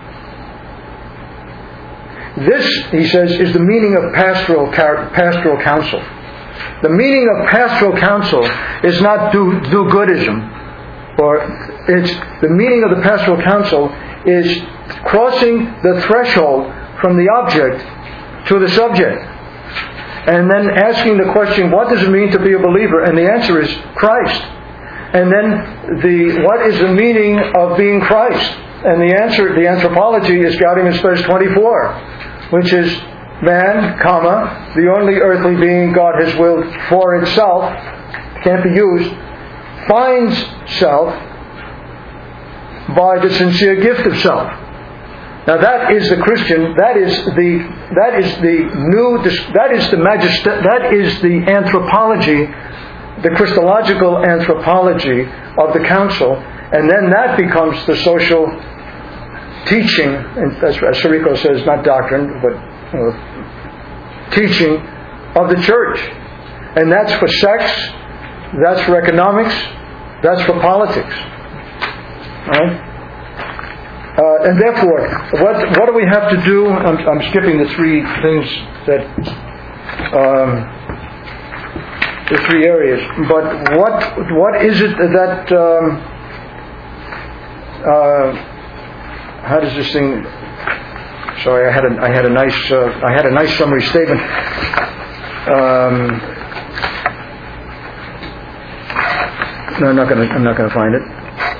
This, he says, is the meaning of pastoral counsel. The meaning of pastoral counsel is not do-goodism, or it's the meaning of the pastoral counsel is crossing the threshold from the object to the subject, and then asking the question, what does it mean to be a believer? And the answer is Christ. And then what is the meaning of being Christ? And the answer, the anthropology, is Gaudium et Spes 24, which is man, the only earthly being God has willed for itself, can't be used, finds self by the sincere gift of self. Now that is the Christian, that is the anthropology, the Christological anthropology of the council, and then that becomes the social teaching, and as Sirico says, not doctrine, but teaching of the church. And that's for sex, that's for economics, that's for politics. Right? And therefore, what do we have to do? I'm skipping the three things that, the three areas. But what is it that? How does this thing? Sorry, I had a nice summary statement. No, I'm not going to find it.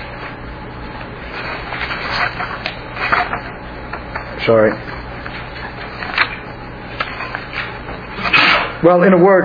Sorry. Well, in a word,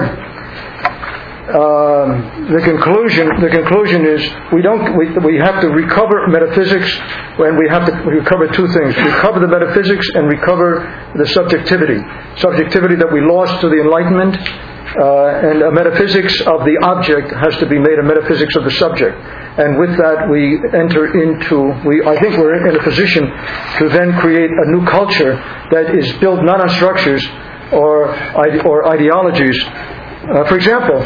the conclusion is we have to recover metaphysics, and we have to recover two things: recover the metaphysics and recover the subjectivity that we lost to the Enlightenment, and a metaphysics of the object has to be made a metaphysics of the subject. And with that, we enter into. I think we're in a position to then create a new culture that is built not on structures or ideologies. For example,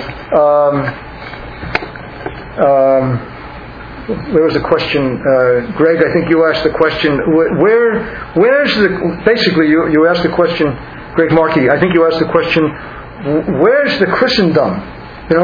there was a question, Greg. I think you asked the question. Basically you asked the question, Greg Markey. I think you asked the question. Where's the Christendom? Where's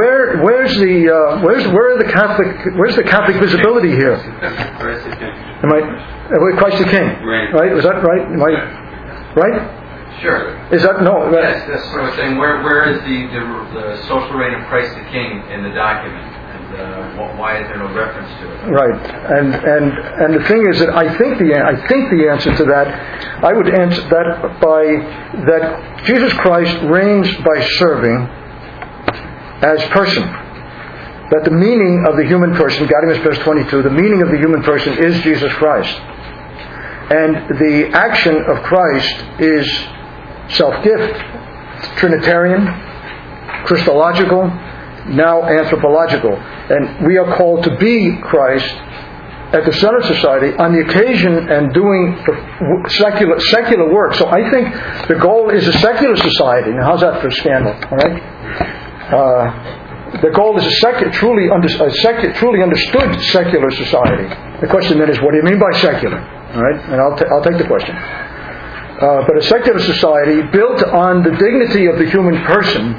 the Catholic visibility here? Christ the King. Christ the King. Right? Was that right? Right? Sure. Is that no? Yes, that's what I was saying. Where is the social reign of Christ the King in the document? And why is there no reference to it? Right. And the thing is that I think the answer to that, I would answer that by that Jesus Christ reigns by serving as person. That the meaning of the human person, Gaudium et Spes 22, the meaning of the human person is Jesus Christ. And the action of Christ is self-gift, Trinitarian, Christological, now anthropological. And we are called to be Christ at the center of society on the occasion and doing secular work. So I think the goal is a secular society. Now, how's that for a scandal? All right. The goal is a truly understood secular society. The question then is, what do you mean by secular? All right, and I'll take the question. But a secular society built on the dignity of the human person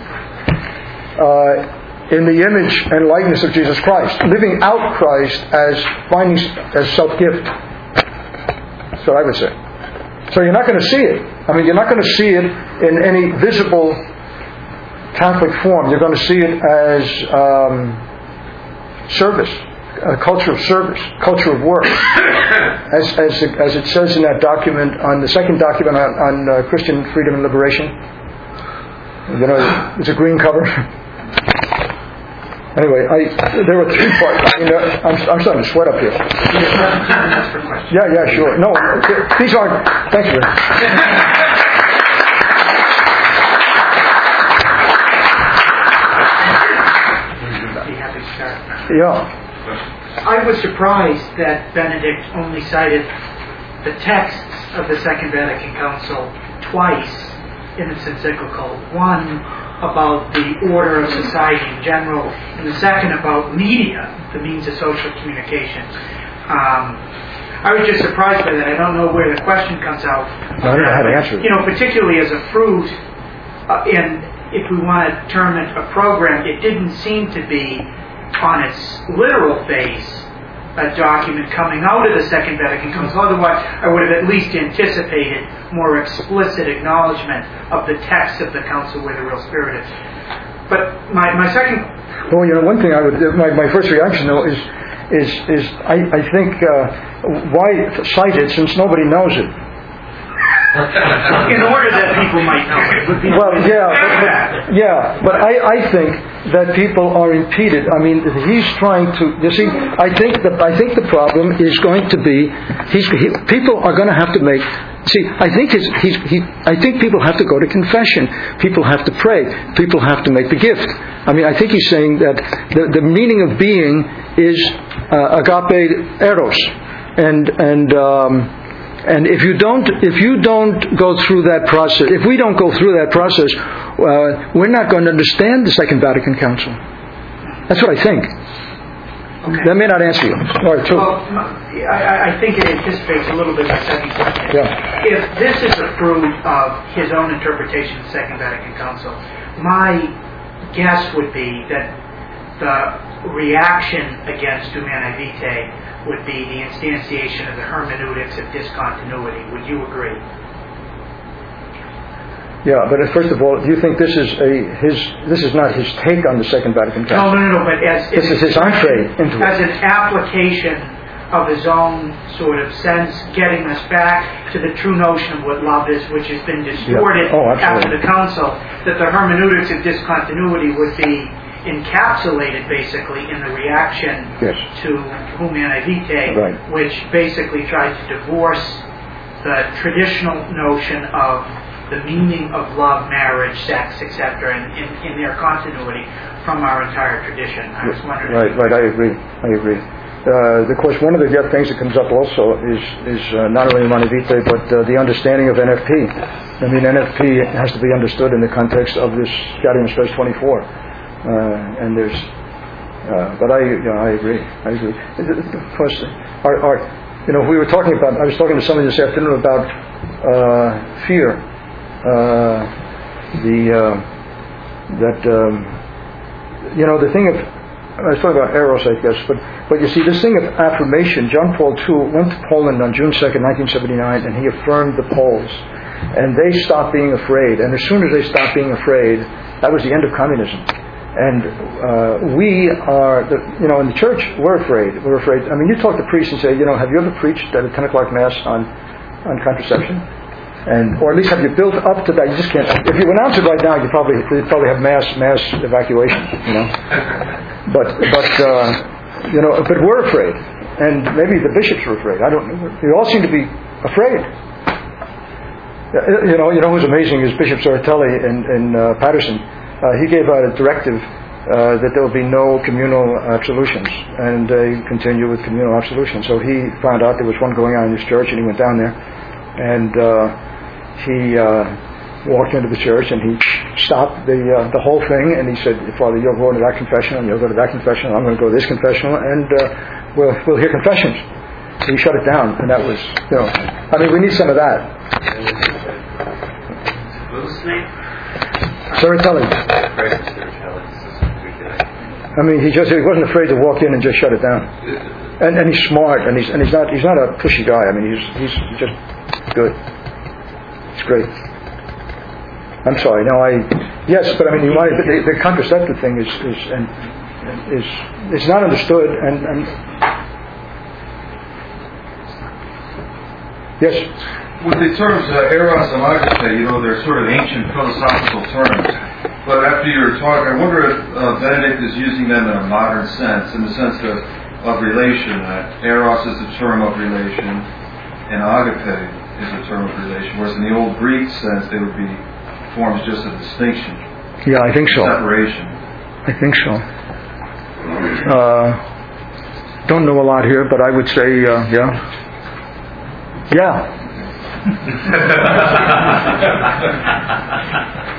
in the image and likeness of Jesus Christ, living out Christ as self-gift. That's what I would say. So you're not going to see it. I mean, you're not going to see it in any visible Catholic form. You're going to see it as service, a culture of service, culture of work, as it says in that document, on the second document on Christian freedom and liberation. You know, it's a green cover. Anyway, there were 3 parts. I mean, I'm starting to sweat up here. Yeah, sure. No, these aren't. Thank you. Yeah. I was surprised that Benedict only cited the texts of the Second Vatican Council twice in its encyclical. One about the order of society in general, and the second about media, the means of social communication. I was just surprised by that. I don't know where the question comes out. I don't know how to answer it. You know, particularly as a fruit, and if we want to term it a program, it didn't seem to be on its literal face a document coming out of the Second Vatican Council. Otherwise, I would have at least anticipated more explicit acknowledgement of the text of the Council where the real spirit is. But my second... Well, you know, one thing I would... My first reaction, though, is I think why cite it since nobody knows it? In order that people might know it. Well, but I think that people are impeded. I mean, he's trying to. You see, I think the problem is going to be people are going to have to make. See, I think people have to go to confession. People have to pray. People have to make the gift. I mean, I think he's saying that the meaning of being is agape eros, and if you don't go through that process, if we don't go through that process, we're not going to understand the Second Vatican Council. That's what I think. Okay. That may not answer you. All right, well, I think it anticipates a little bit my second question. Yeah. If this is a fruit of his own interpretation of the Second Vatican Council, my guess would be that the reaction against Humanae Vitae would be the instantiation of the hermeneutics of discontinuity. Would you agree? Yeah, but first of all, do you think this is not his take on the Second Vatican Council? No. But this is his entree into it. As an application of his own sort of sense, getting us back to the true notion of what love is, which has been distorted after the Council, that the hermeneutics of discontinuity would be encapsulated basically in the reaction to Humanae Vitae, which basically tries to divorce the traditional notion of the meaning of love, marriage, sex, etc., in their continuity from our entire tradition. I was wondering. Right. I agree. Of course, one of the things that comes up also is not only Humanae Vitae, but the understanding of NFP. I mean, NFP has to be understood in the context of this Gaudium Spes 24. And there's, but I agree. Of course, we were talking about. I was talking to somebody this afternoon about fear. The thing of. I was talking about eros, I guess, but you see, this thing of affirmation. John Paul II went to Poland on June 2nd, 1979, and he affirmed the Poles, and they stopped being afraid. And as soon as they stopped being afraid, that was the end of communism. And we are, in the church, we're afraid. We're afraid. I mean, you talk to priests and say, have you ever preached at a 10 o'clock mass on contraception? Or at least have you built up to that? You just can't. If you announce it right now, you'd probably have mass evacuation. But we're afraid, and maybe the bishops are afraid. I don't know. They all seem to be afraid. Who's amazing is Bishop Soratelli in Patterson. He gave out a directive that there will be no communal absolutions, and they continue with communal absolutions. So he found out there was one going on in his church, and he went down there, and he walked into the church, and he stopped the whole thing, and he said, "Father, you'll go to that confessional, and you'll go to that confessional, I'm going to go to this confessional, and we'll hear confessions." So he shut it down, and that was, we need some of that. What was his name? Storytelling. He wasn't afraid to walk in and just shut it down. And he's smart, and he's not a pushy guy. He's just good. It's great. I'm sorry. Yes, but the contraceptive thing is not understood, and yes. With the terms eros and agape, they're sort of ancient philosophical terms. But after your talk, I wonder if Benedict is using them in a modern sense, in the sense of relation. That eros is a term of relation, and agape is a term of relation. Whereas in the old Greek sense, they would be forms just of distinction. Yeah, I think so. Separation. I think so. Don't know a lot here, but I would say, yeah. Yeah.